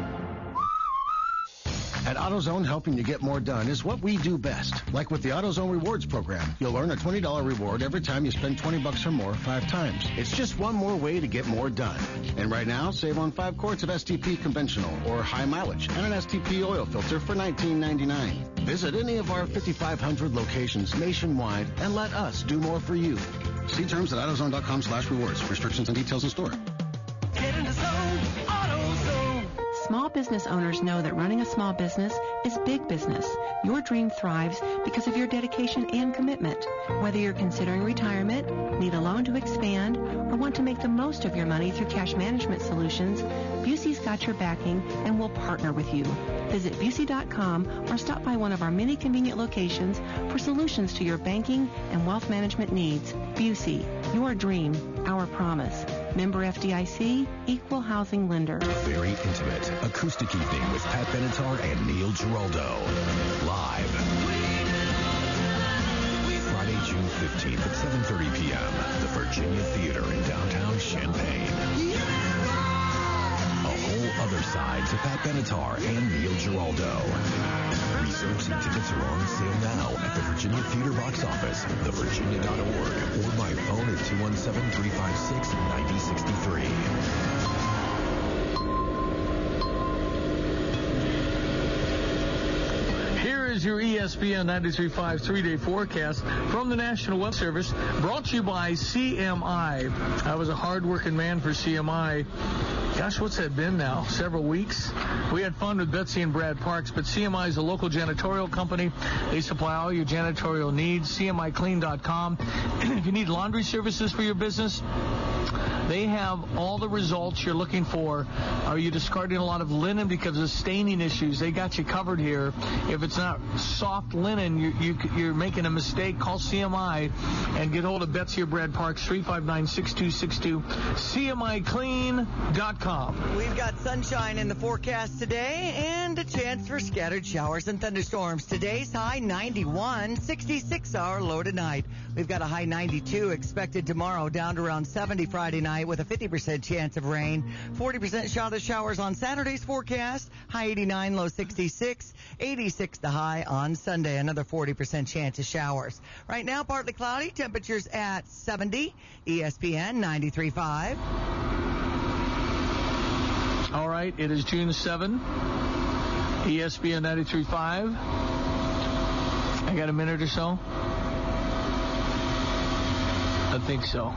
At AutoZone, helping you get more done is what we do best. Like with the AutoZone Rewards program, you'll earn a twenty dollars reward every time you spend twenty bucks or more five times. It's just one more way to get more done. And right now, save on five quarts of S T P conventional or high mileage and an S T P oil filter for nineteen ninety-nine. Visit any of our fifty-five hundred locations nationwide and let us do more for you. See terms at AutoZone dot com slash rewards. Restrictions and details in store. Get in the zone, AutoZone. Small business owners know that running a small business is big business. Your dream thrives because of your dedication and commitment. Whether you're considering retirement, need a loan to expand, or want to make the most of your money through cash management solutions, Busey's got your backing and will partner with you. Visit Busey dot com or stop by one of our many convenient locations for solutions to your banking and wealth management needs. Busey, your dream, our promise. Member F D I C, Equal Housing Lender. Very intimate acoustic evening with Pat Benatar and Neil Giraldo. Live. Friday, June fifteenth at seven thirty p.m. The Virginia Theater in downtown Champaign. A whole other side to Pat Benatar and Neil Giraldo. Reserves and tickets are on sale now at the Virginia Theater box office, the virginia dot org, or by phone at two one seven, three five six, nine zero six three. Here is your E S P N ninety-three point five three-day forecast from the National Weather Service, brought to you by C M I. I was a hard-working man for C M I. Gosh, what's that been now? Several weeks? We had fun with Betsy and Brad Parks, but C M I is a local janitorial company. They supply all your janitorial needs. C M I clean dot com. If you need laundry services for your business, they have all the results you're looking for. Are you discarding a lot of linen because of staining issues? They got you covered here. If it's not soft linen, you, you, you're making a mistake. Call C M I and get hold of Betsy or Brad Parks, three five nine, six two six two, C M I clean dot com. We've got sunshine in the forecast today and a chance for scattered showers and thunderstorms. Today's high ninety-one, sixty-six our low tonight. We've got a high ninety-two expected tomorrow, down to around seventy Friday night with a fifty percent chance of rain. forty percent shot of showers on Saturday's forecast. High eighty-nine, low sixty-six. eighty-six the high on Sunday. Another forty percent chance of showers. Right now, partly cloudy. Temperatures at seventy. E S P N ninety-three point five. All right, it is June seventh. E S P N ninety-three point five. I got a minute or so? I think so.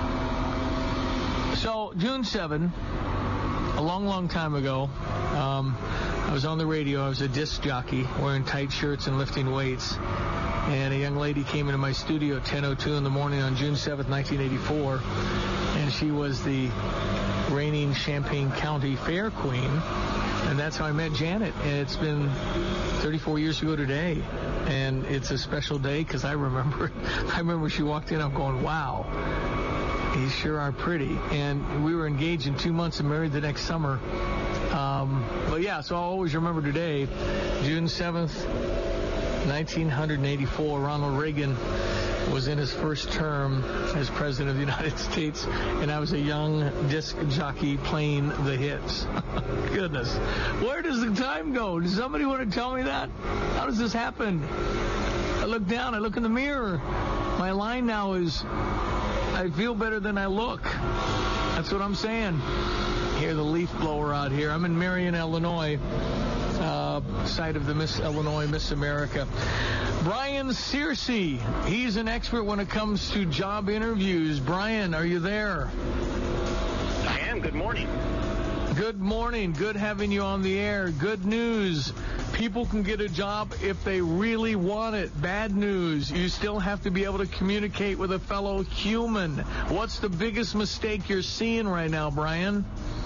So, June seventh, a long, long time ago, um, I was on the radio. I was a disc jockey wearing tight shirts and lifting weights. And a young lady came into my studio at ten oh two in the morning on June seventh, nineteen eighty-four. And she was the reigning Champaign County Fair Queen. And that's how I met Janet. And it's been thirty-four years ago today. And it's a special day because I remember, I remember she walked in, I'm going, wow, you sure are pretty. And we were engaged in two months and married the next summer. Um, but but yeah, so I'll always remember today, June seventh, nineteen eighty-four, Ronald Reagan was in his first term as President of the United States, and I was a young disc jockey playing the hits. Goodness. Where does the time go? Does somebody want to tell me that? How does this happen? I look down, I look in the mirror. My line now is, I feel better than I look. That's what I'm saying. Hear the leaf blower out here. I'm in Marion, Illinois, uh, site of the Miss Illinois, Miss America. Brian Searcy, he's an expert when it comes to job interviews. Brian, are you there? I am. Good morning. Good morning. Good having you on the air. Good news. People can get a job if they really want it. Bad news. You still have to be able to communicate with a fellow human. What's the biggest mistake you're seeing right now, Brian?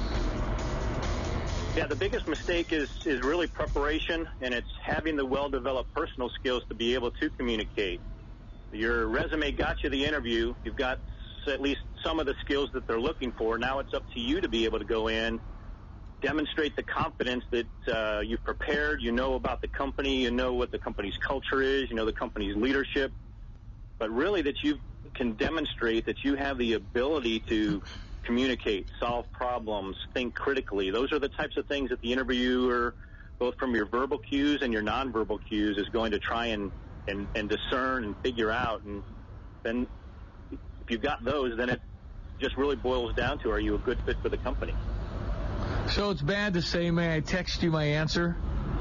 Yeah, the biggest mistake is, is really preparation, and it's having the well-developed personal skills to be able to communicate. Your resume got you the interview. You've got at least some of the skills that they're looking for. Now it's up to you to be able to go in, demonstrate the confidence that uh, you've prepared, you know about the company, you know what the company's culture is, you know the company's leadership, but really that you can demonstrate that you have the ability to communicate, solve problems, think critically. Those are the types of things that the interviewer, both from your verbal cues and your nonverbal cues, is going to try and, and, and discern and figure out. And then if you've got those, then it just really boils down to, are you a good fit for the company? So it's bad to say, may I text you my answer?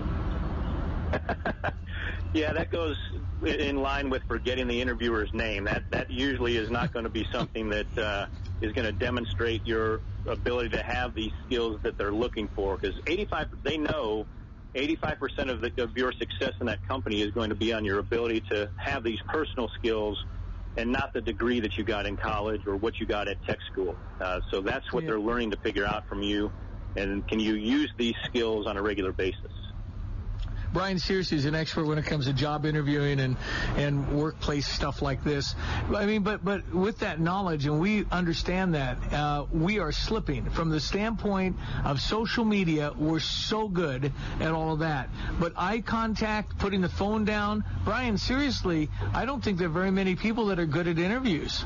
Yeah, that goes in line with forgetting the interviewer's name. That that usually is not going to be something that uh, is going to demonstrate your ability to have these skills that they're looking for. Because eighty-five, they know eighty-five percent of, the, of your success in that company is going to be on your ability to have these personal skills and not the degree that you got in college or what you got at tech school. Uh, so that's what yeah. they're learning to figure out from you. And can you use these skills on a regular basis? Brian Searcy is an expert when it comes to job interviewing and, and workplace stuff like this. I mean, but but with that knowledge, and we understand that, uh, we are slipping. From the standpoint of social media, we're so good at all of that. But eye contact, putting the phone down, Brian, seriously, I don't think there are very many people that are good at interviews.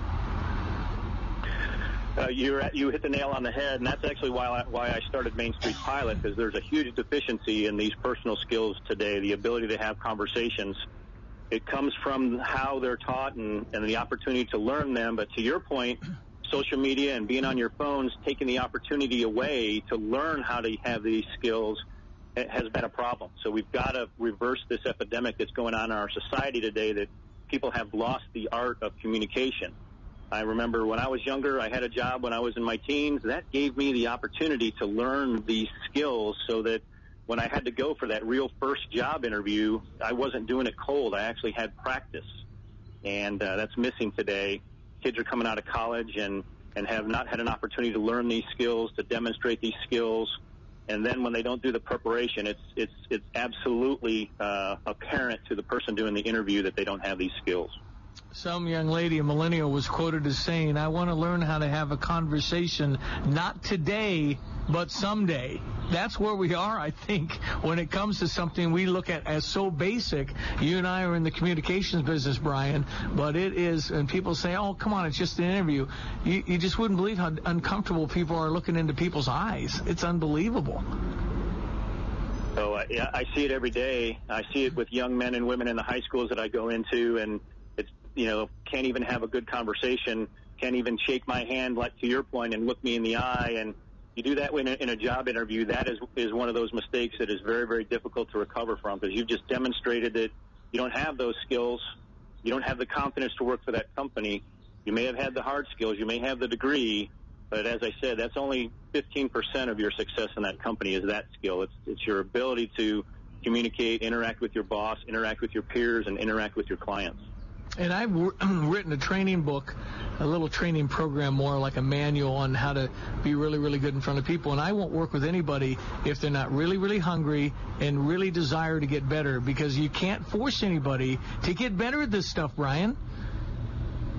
Uh, you're at, you hit the nail on the head, and that's actually why I, why I started Main Street Pilot, because there's a huge deficiency in these personal skills today, the ability to have conversations. It comes from how they're taught and, and the opportunity to learn them. But to your point, social media and being on your phones, taking the opportunity away to learn how to have these skills has been a problem. So we've got to reverse this epidemic that's going on in our society today, that people have lost the art of communication. I remember when I was younger, I had a job when I was in my teens. That gave me the opportunity to learn these skills so that when I had to go for that real first job interview, I wasn't doing it cold. I actually had practice. And uh, that's missing today. Kids are coming out of college and, and have not had an opportunity to learn these skills, to demonstrate these skills. And then when they don't do the preparation, it's it's it's absolutely uh, apparent to the person doing the interview that they don't have these skills. Some young lady, a millennial, was quoted as saying, I want to learn how to have a conversation, not today, but someday. That's where we are, I think, when it comes to something we look at as so basic. You and I are in the communications business, Brian, but it is, and people say, oh, come on, it's just an interview. You, you just wouldn't believe how uncomfortable people are looking into people's eyes. It's unbelievable. So uh, yeah, I see it every day. I see it with young men and women in the high schools that I go into, and it's, you know, can't even have a good conversation, can't even shake my hand, like to your point, and look me in the eye. And you do that in a, in a job interview, that is is one of those mistakes that is very, very difficult to recover from, because you've just demonstrated that you don't have those skills. You don't have the confidence to work for that company. You may have had the hard skills. You may have the degree. But as I said, that's only fifteen percent of your success in that company is that skill. It's, it's your ability to communicate, interact with your boss, interact with your peers, and interact with your clients. And I've written a training book, a little training program, more like a manual on how to be really, really good in front of people. And I won't work with anybody if they're not really, really hungry and really desire to get better, because you can't force anybody to get better at this stuff, Brian.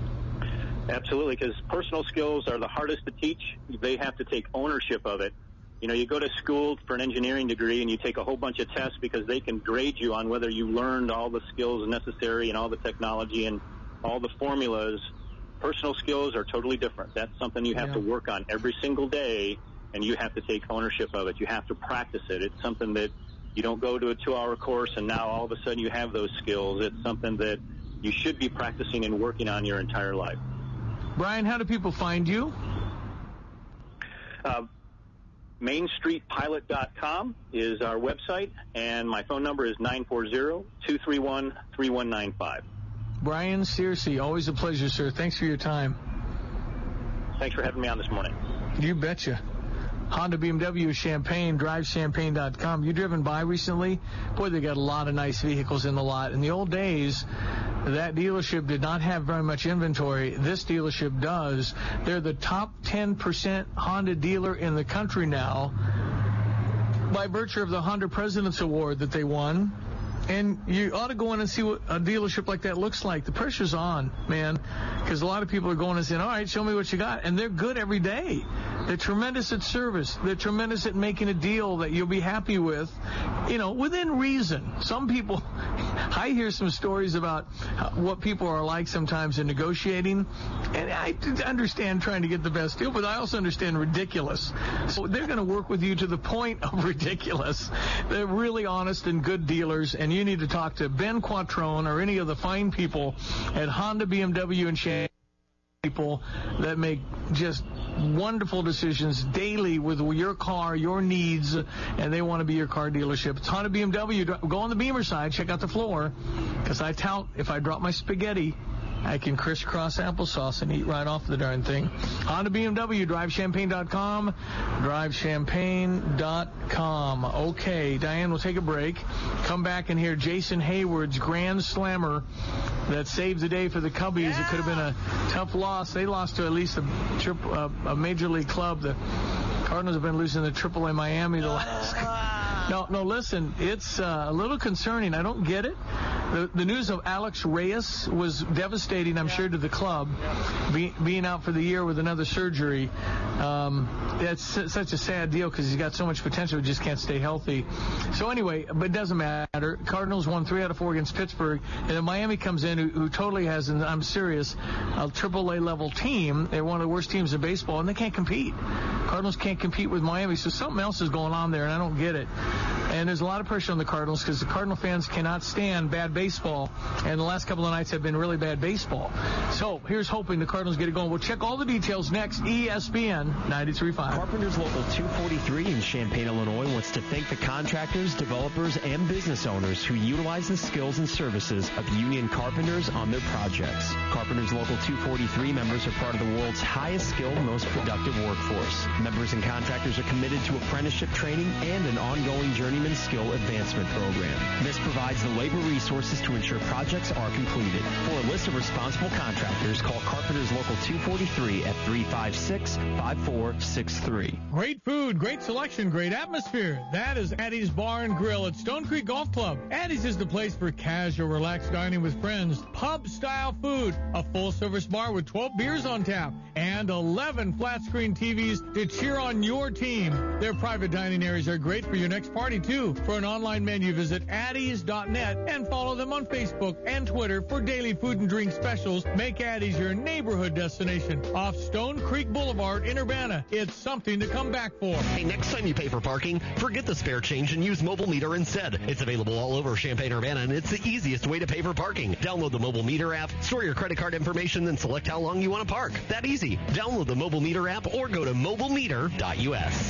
Absolutely, because personal skills are the hardest to teach. They have to take ownership of it. You know, you go to school for an engineering degree and you take a whole bunch of tests because they can grade you on whether you learned all the skills necessary and all the technology and all the formulas. Personal skills are totally different. That's something you have Yeah. to work on every single day, and you have to take ownership of it. You have to practice it. It's something that you don't go to a two-hour course and now all of a sudden you have those skills. It's something that you should be practicing and working on your entire life. Brian, how do people find you? Uh, Main Street Pilot dot com is our website, and my phone number is nine four zero, two three one, three one nine five. Brian Searcy, always a pleasure, sir. Thanks for your time. Thanks for having me on this morning. You betcha. Honda B M W Champaign, drive champaign dot com. You driven by recently? Boy, they got a lot of nice vehicles in the lot. In the old days, that dealership did not have very much inventory. This dealership does. They're the top ten percent Honda dealer in the country now by virtue of the Honda President's Award that they won. And you ought to go in and see what a dealership like that looks like. The pressure's on, man, because a lot of people are going and saying, all right, show me what you got. And they're good every day. They're tremendous at service. They're tremendous at making a deal that you'll be happy with, you know, within reason. Some people, I hear some stories about what people are like sometimes in negotiating, and I understand trying to get the best deal, but I also understand ridiculous. So they're going to work with you to the point of ridiculous. They're really honest and good dealers, and you need to talk to Ben Quattrone or any of the fine people at Honda, B M W, and Champaign, people that make just wonderful decisions daily with your car, your needs, and they want to be your car dealership. It's Honda B M W. Go on the Beamer side, check out the floor, because I tout if I drop my spaghetti, I can crisscross applesauce and eat right off the darn thing. Honda B M W, drive champaign dot com, drive champaign dot com. Okay, Diane, we'll take a break. Come back and hear Jason Hayward's grand slammer that saved the day for the Cubbies. Yeah. It could have been a tough loss. They lost to at least a, trip, uh, a major league club. The Cardinals have been losing to triple A Miami the last... No, no, listen, it's uh, a little concerning. I don't get it. The, the news of Alex Reyes was devastating, I'm yeah. sure, to the club, yeah. be, being out for the year with another surgery. Um, that's such a sad deal because he's got so much potential, he just can't stay healthy. So anyway, but it doesn't matter. Cardinals won three out of four against Pittsburgh, and then Miami comes in, who, who totally has, and I'm serious, a triple A level team. They're one of the worst teams in baseball, and they can't compete. Cardinals can't compete with Miami, so something else is going on there, and I don't get it. And there's a lot of pressure on the Cardinals because the Cardinal fans cannot stand bad baseball, and the last couple of nights have been really bad baseball. So here's hoping the Cardinals get it going. We'll check all the details next. E S P N ninety-three point five. Carpenters Local two forty-three in Champaign, Illinois wants to thank the contractors, developers, and business owners who utilize the skills and services of union carpenters on their projects. Carpenters Local two forty-three members are part of the world's highest skilled, most productive workforce. Members and contractors are committed to apprenticeship training and an ongoing journeyman skill advancement program. This provides the labor resources to ensure projects are completed. For a list of responsible contractors, call Carpenters Local two forty-three at three five six, five four six three. Great food, great selection, great atmosphere. That is Addie's Bar and Grill at Stone Creek Golf Club. Addie's is the place for casual, relaxed dining with friends, pub-style food, a full-service bar with twelve beers on tap, and eleven flat-screen T Vs to cheer on your team. Their private dining areas are great for your next party, too. For an online menu, visit addies dot net and follow them on Facebook and Twitter for daily food and drink specials. Make Addie's your neighborhood destination off Stone Creek Boulevard in Urbana. It's something to come back for. Hey, next time you pay for parking, forget the spare change and use Mobile Meter instead. It's available all over Champaign-Urbana, and it's the easiest way to pay for parking. Download the Mobile Meter app, store your credit card information, then select how long you want to park. That easy. Download the Mobile Meter app or go to mobile meter dot u s.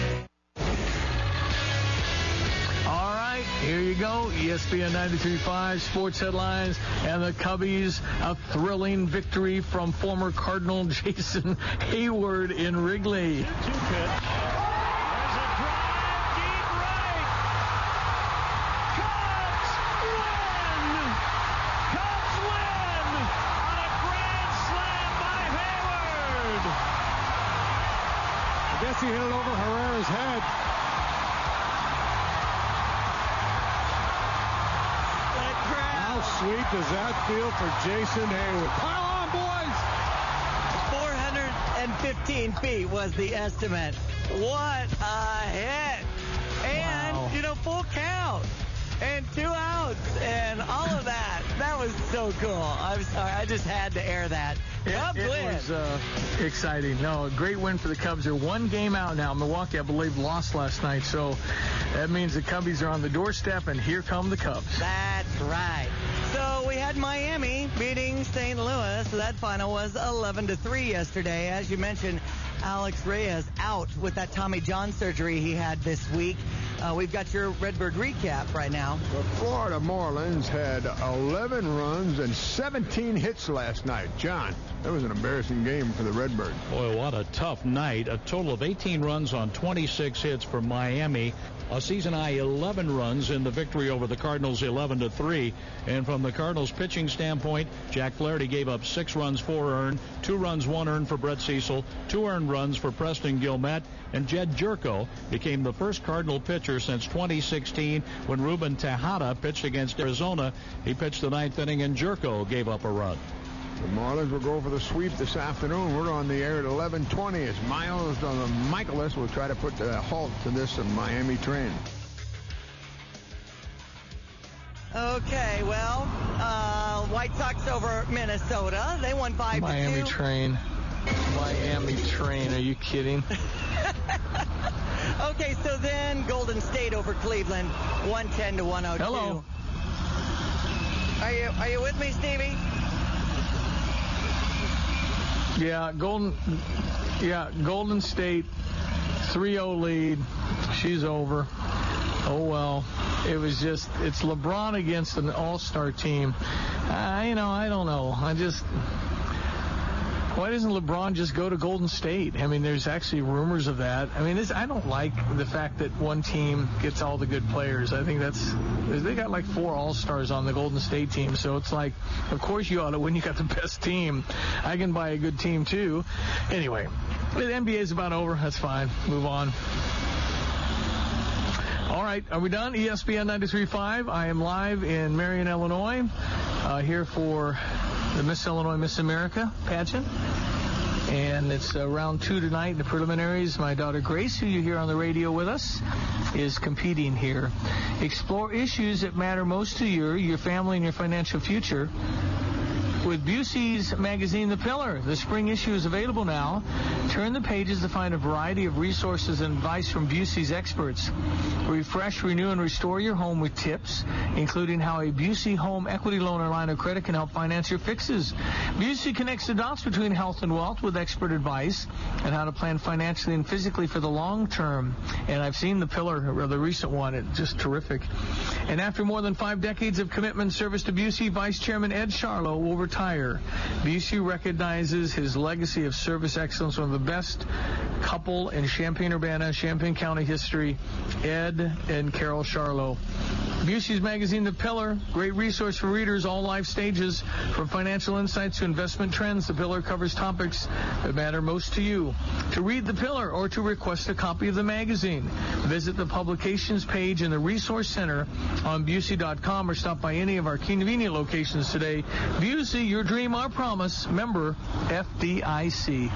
All right, here you go. E S P N ninety-three point five sports headlines, and the Cubbies, a thrilling victory from former Cardinal Jason Hayward in Wrigley. He hit it over Herrera's head. How sweet does that feel for Jason Hayward? Pile on, boys! four hundred fifteen feet was the estimate. What a hit. And, Wow. you know, full count. And two outs and all of that. That was so cool. I'm sorry. I just had to air that. Cubs it, win. It was uh, exciting. No, a great win for the Cubs. They're one game out now. Milwaukee, I believe, lost last night. So that means the Cubbies are on the doorstep, and here come the Cubs. That's right. So we had Miami beating Saint Louis. So that final was eleven to three yesterday. As you mentioned, Alex Reyes out with that Tommy John surgery he had this week. Uh, we've got your Redbird recap right now. The Florida Marlins had eleven runs and seventeen hits last night. John, that was an embarrassing game for the Redbirds. Boy, what a tough night. A total of eighteen runs on twenty-six hits for Miami. A season-high eleven runs in the victory over the Cardinals, eleven to three. And from the Cardinals pitching standpoint, Jack Flaherty gave up six runs, four earned, two runs, one earned for Brett Cecil, two earned runs for Preston Guillemette, and Jed Jerko became the first Cardinal pitcher since twenty sixteen when Ruben Tejada pitched against Arizona. He pitched the ninth inning, and Jerko gave up a run. The Marlins will go for the sweep this afternoon. We're on the air at eleven twenty as Miles on the Michaelis will try to put a halt to this Miami train. Okay, well, uh, White Sox over Minnesota. They won five Miami to two. train. Miami train. Are you kidding? Okay, so then Golden State over Cleveland, one ten to one oh two. Hello. Are you are you with me, Stevie? Yeah, Golden. Yeah, Golden State, three oh lead. She's over. Oh well. It was just, it's LeBron against an all-star team. Uh, you know, I don't know. I just, why doesn't LeBron just go to Golden State? I mean, there's actually rumors of that. I mean, this, I don't like the fact that one team gets all the good players. I think that's, they got like four all-stars on the Golden State team. So it's like, of course you ought to win. You got the best team. I can buy a good team too. Anyway, the N B A is about over. That's fine. Move on. All right, are we done? E S P N ninety-three point five. I am live in Marion, Illinois, uh, here for the Miss Illinois Miss America pageant. And it's uh, round two tonight in the preliminaries. My daughter Grace, who you hear on the radio with us, is competing here. Explore issues that matter most to you, your family, and your financial future with Busey's magazine, The Pillar. The spring issue is available now. Turn the pages to find a variety of resources and advice from Busey's experts. Refresh, renew, and restore your home with tips, including how a Busey home equity loan or line of credit can help finance your fixes. Busey connects the dots between health and wealth with expert advice and how to plan financially and physically for the long term. And I've seen The Pillar, or the recent one. It's just terrific. And after more than five decades of commitment and service to Busey, Vice Chairman Ed Charlo will retire. Busey recognizes his legacy of service excellence, one of the best couple in Champaign-Urbana, Champaign County history, Ed and Carol Charlo. Busey's magazine, The Pillar, great resource for readers, all life stages, from financial insights to investment trends. The Pillar covers topics that matter most to you. To read The Pillar or to request a copy of the magazine, visit the publications page in the Resource Center on Busey dot com or stop by any of our convenient locations today. Busey, your dream, our promise. Member F D I C.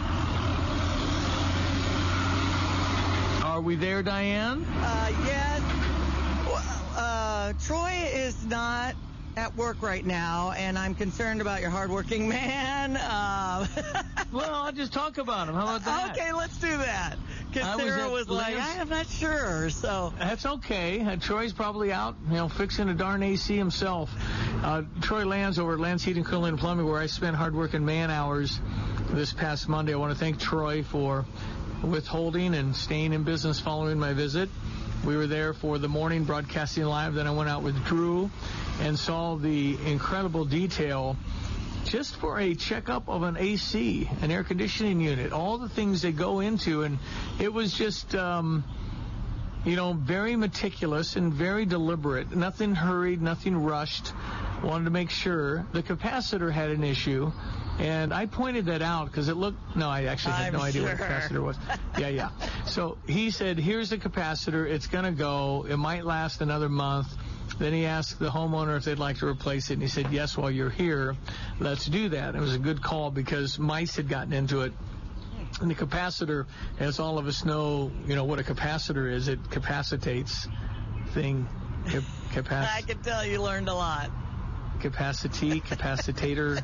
Are we there, Diane? Uh, yes. Uh, Troy is not at work right now, and I'm concerned about your hardworking man. Uh, well, I'll just talk about him. How about that? Okay, let's do that. Because Sarah was, was like, I am not sure. So that's okay. Uh, Troy's probably out, you know, fixing a darn A C himself. Uh, Troy Lands over at Lands Heating, Cooling, and Plumbing, where I spent hard-working man hours this past Monday. I want to thank Troy for withholding and staying in business following my visit. We were there for the morning broadcasting live. Then I went out with Drew and saw the incredible detail just for a checkup of an A C, an air conditioning unit, all the things that go into. And it was just, um, you know, very meticulous and very deliberate. Nothing hurried, nothing rushed. Wanted to make sure. The capacitor had an issue. And I pointed that out because it looked, no, I actually had I'm no idea sure. what a capacitor was. Yeah, yeah. So he said, here's the capacitor. It's going to go. It might last another month. Then he asked the homeowner if they'd like to replace it. And he said, yes, while you're here, let's do that. It was a good call because mice had gotten into it. And the capacitor, as all of us know, you know what a capacitor is. It capacitates thing. Cap- capac- I can tell you learned a lot. Capacity, capacitator.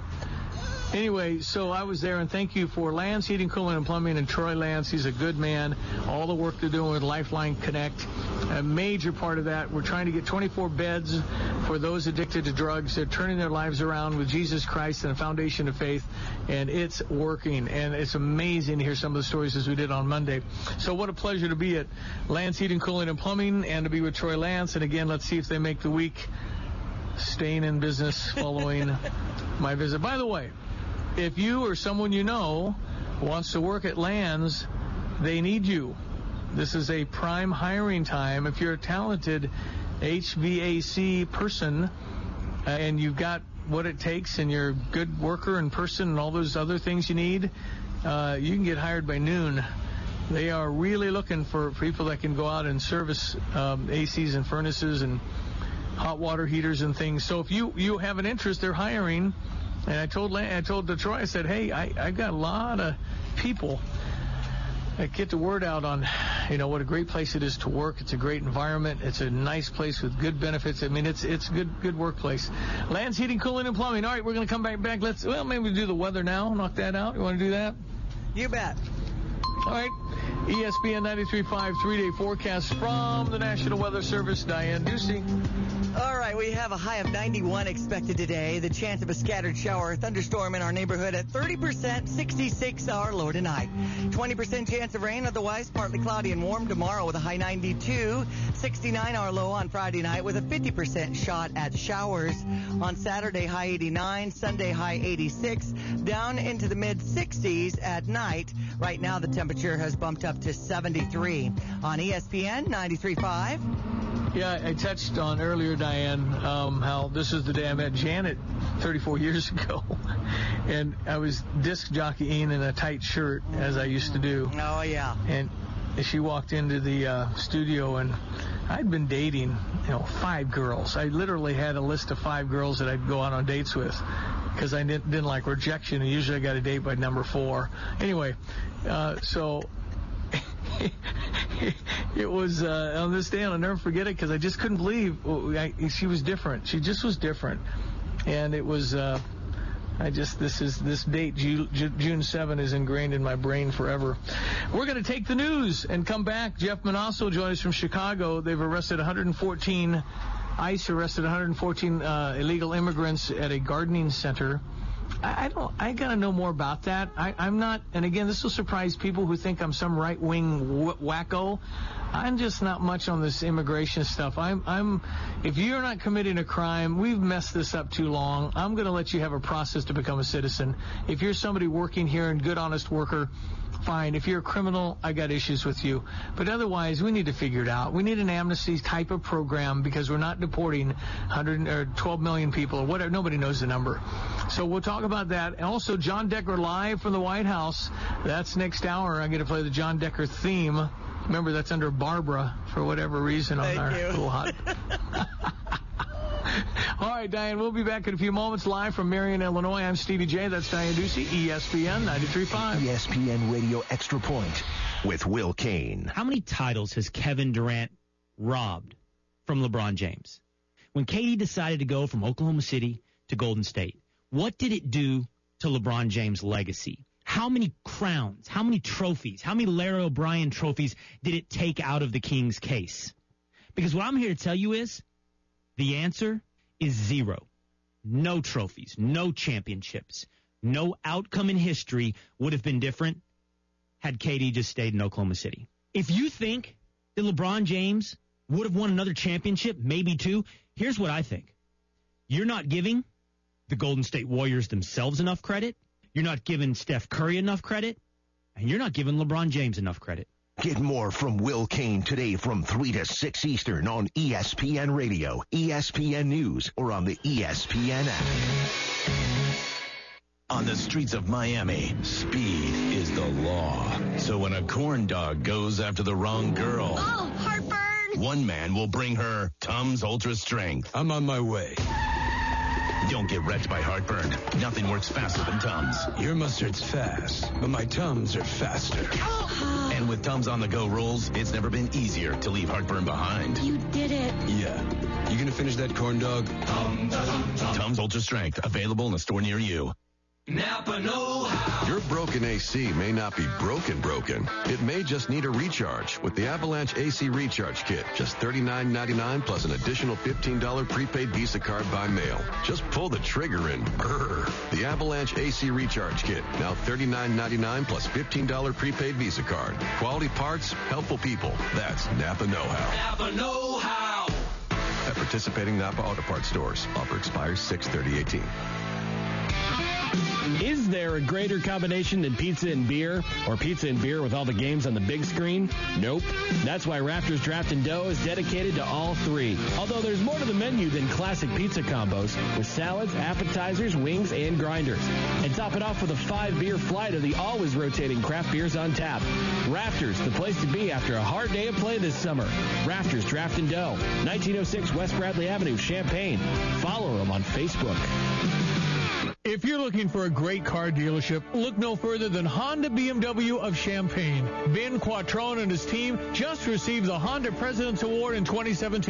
Anyway, so I was there, and thank you for Lance Heating, Cooling, and Plumbing, and Troy Lance. He's a good man. All the work they're doing with Lifeline Connect, a major part of that. We're trying to get twenty-four beds for those addicted to drugs. They're turning their lives around with Jesus Christ and a foundation of faith, and it's working. And it's amazing to hear some of the stories as we did on Monday. So what a pleasure to be at Lance Heating, Cooling, and Plumbing, and to be with Troy Lance. And again, let's see if they make the week, staying in business following my visit. By the way, if you or someone you know wants to work at Lands, they need you. This is a prime hiring time. If you're a talented H V A C person uh, and you've got what it takes and you're a good worker and person and all those other things you need, uh, you can get hired by noon. They are really looking for people that can go out and service um, A Cs and furnaces and hot water heaters and things. So if you, you have an interest, they're hiring. And I told I told Detroit, I said, hey, I, I got a lot of people that get the word out on, you know, what a great place it is to work. It's a great environment. It's a nice place with good benefits. I mean, it's it's good good workplace. Lands Heating, Cooling, and Plumbing. All right, we're going to come back back. Let's well maybe do the weather now. Knock that out. You want to do that? You bet. All right. E S P N ninety-three point five three-day forecast from the National Weather Service. Diane Ducey. All right, we have a high of ninety-one expected today. The chance of a scattered shower or thunderstorm in our neighborhood at thirty percent, sixty-six our low tonight. twenty percent chance of rain, otherwise partly cloudy and warm tomorrow with a high ninety-two, sixty-nine our low on Friday night with a fifty percent shot at showers. On Saturday, high eighty-nine, Sunday, high eighty-six, down into the mid-sixties at night. Right now, the temperature has bumped up to seventy-three. On E S P N ninety-three point five. Yeah, I touched on earlier, Diane, um, how this is the day I met Janet thirty-four years ago. And I was disc jockeying in a tight shirt, as I used to do. Oh, yeah. And she walked into the uh, studio, and I'd been dating, you know, five girls. I literally had a list of five girls that I'd go out on dates with because I didn't, didn't like rejection. And usually I got a date by number four. Anyway, uh, so... it was uh, on this day, and I'll never forget it because I just couldn't believe I, she was different. She just was different, and it was. Uh, I just this is this date June, June seventh is ingrained in my brain forever. We're going to take the news and come back. Jeff Manasso will join us from Chicago. They've arrested one hundred fourteen. ICE arrested one hundred fourteen uh, illegal immigrants at a gardening center. I don't. I gotta know more about that. I, I'm not. And again, this will surprise people who think I'm some right-wing w- wacko. I'm just not much on this immigration stuff. I'm. I'm. If you're not committing a crime, we've messed this up too long. I'm gonna let you have a process to become a citizen. If you're somebody working here and good, honest worker, fine. If you're a criminal, I got issues with you. But otherwise, we need to figure it out. We need an amnesty type of program because we're not deporting one hundred or twelve million people or whatever. Nobody knows the number. So we'll talk about that. And also, John Decker live from the White House. That's next hour. I'm going to play the John Decker theme. Remember, that's under Barbara for whatever reason on Thank our you. little hot. All right, Diane, we'll be back in a few moments live from Marion, Illinois. I'm Stevie J. That's Diane Ducey, E S P N ninety-three point five. E S P N Radio Extra Point with Will Kane. How many titles has Kevin Durant robbed from LeBron James? When K D decided to go from Oklahoma City to Golden State, what did it do to LeBron James' legacy? How many crowns, how many trophies, how many Larry O'Brien trophies did it take out of the Kings' case? Because what I'm here to tell you is the answer is zero. No trophies, no championships, no outcome in history would have been different had K D just stayed in Oklahoma City. If you think that LeBron James would have won another championship, maybe two, here's what I think. You're not giving the Golden State Warriors themselves enough credit. You're not giving Steph Curry enough credit. And you're not giving LeBron James enough credit. Get more from Will Kane today from three to six Eastern on E S P N Radio, E S P N News, or on the E S P N app. On the streets of Miami, speed is the law. So when a corn dog goes after the wrong girl, oh, heartburn! One man will bring her Tums Ultra Strength. I'm on my way. Don't get wrecked by heartburn. Nothing works faster than Tums. Your mustard's fast, but my Tums are faster. And with Tums on-the-go rolls, it's never been easier to leave heartburn behind. You did it. Yeah. You gonna finish that corn dog? Tums Ultra Strength, available in a store near you. Napa know-how. Your broken A C may not be broken broken. It may just need a recharge with the Avalanche A C Recharge Kit. Just thirty-nine ninety-nine plus an additional fifteen dollars prepaid Visa card by mail. Just pull the trigger and brrr. The Avalanche A C Recharge Kit. Now thirty-nine ninety-nine plus fifteen dollars prepaid Visa card. Quality parts, helpful people. That's Napa know-how. Napa know-how. At participating Napa Auto Parts stores. Offer expires six thirty eighteen. Is there a greater combination than pizza and beer? Or pizza and beer with all the games on the big screen? Nope. That's why Rafters Draft and Dough is dedicated to all three. Although there's more to the menu than classic pizza combos, with salads, appetizers, wings, and grinders. And top it off with a five-beer flight of the always rotating craft beers on tap. Rafters, the place to be after a hard day of play this summer. Rafters Draft and Dough, nineteen oh six West Bradley Avenue, Champaign. Follow them on Facebook. If you're looking for a great car dealership, look no further than Honda B M W of Champaign. Ben Quattrone and his team just received the Honda President's Award in twenty seventeen.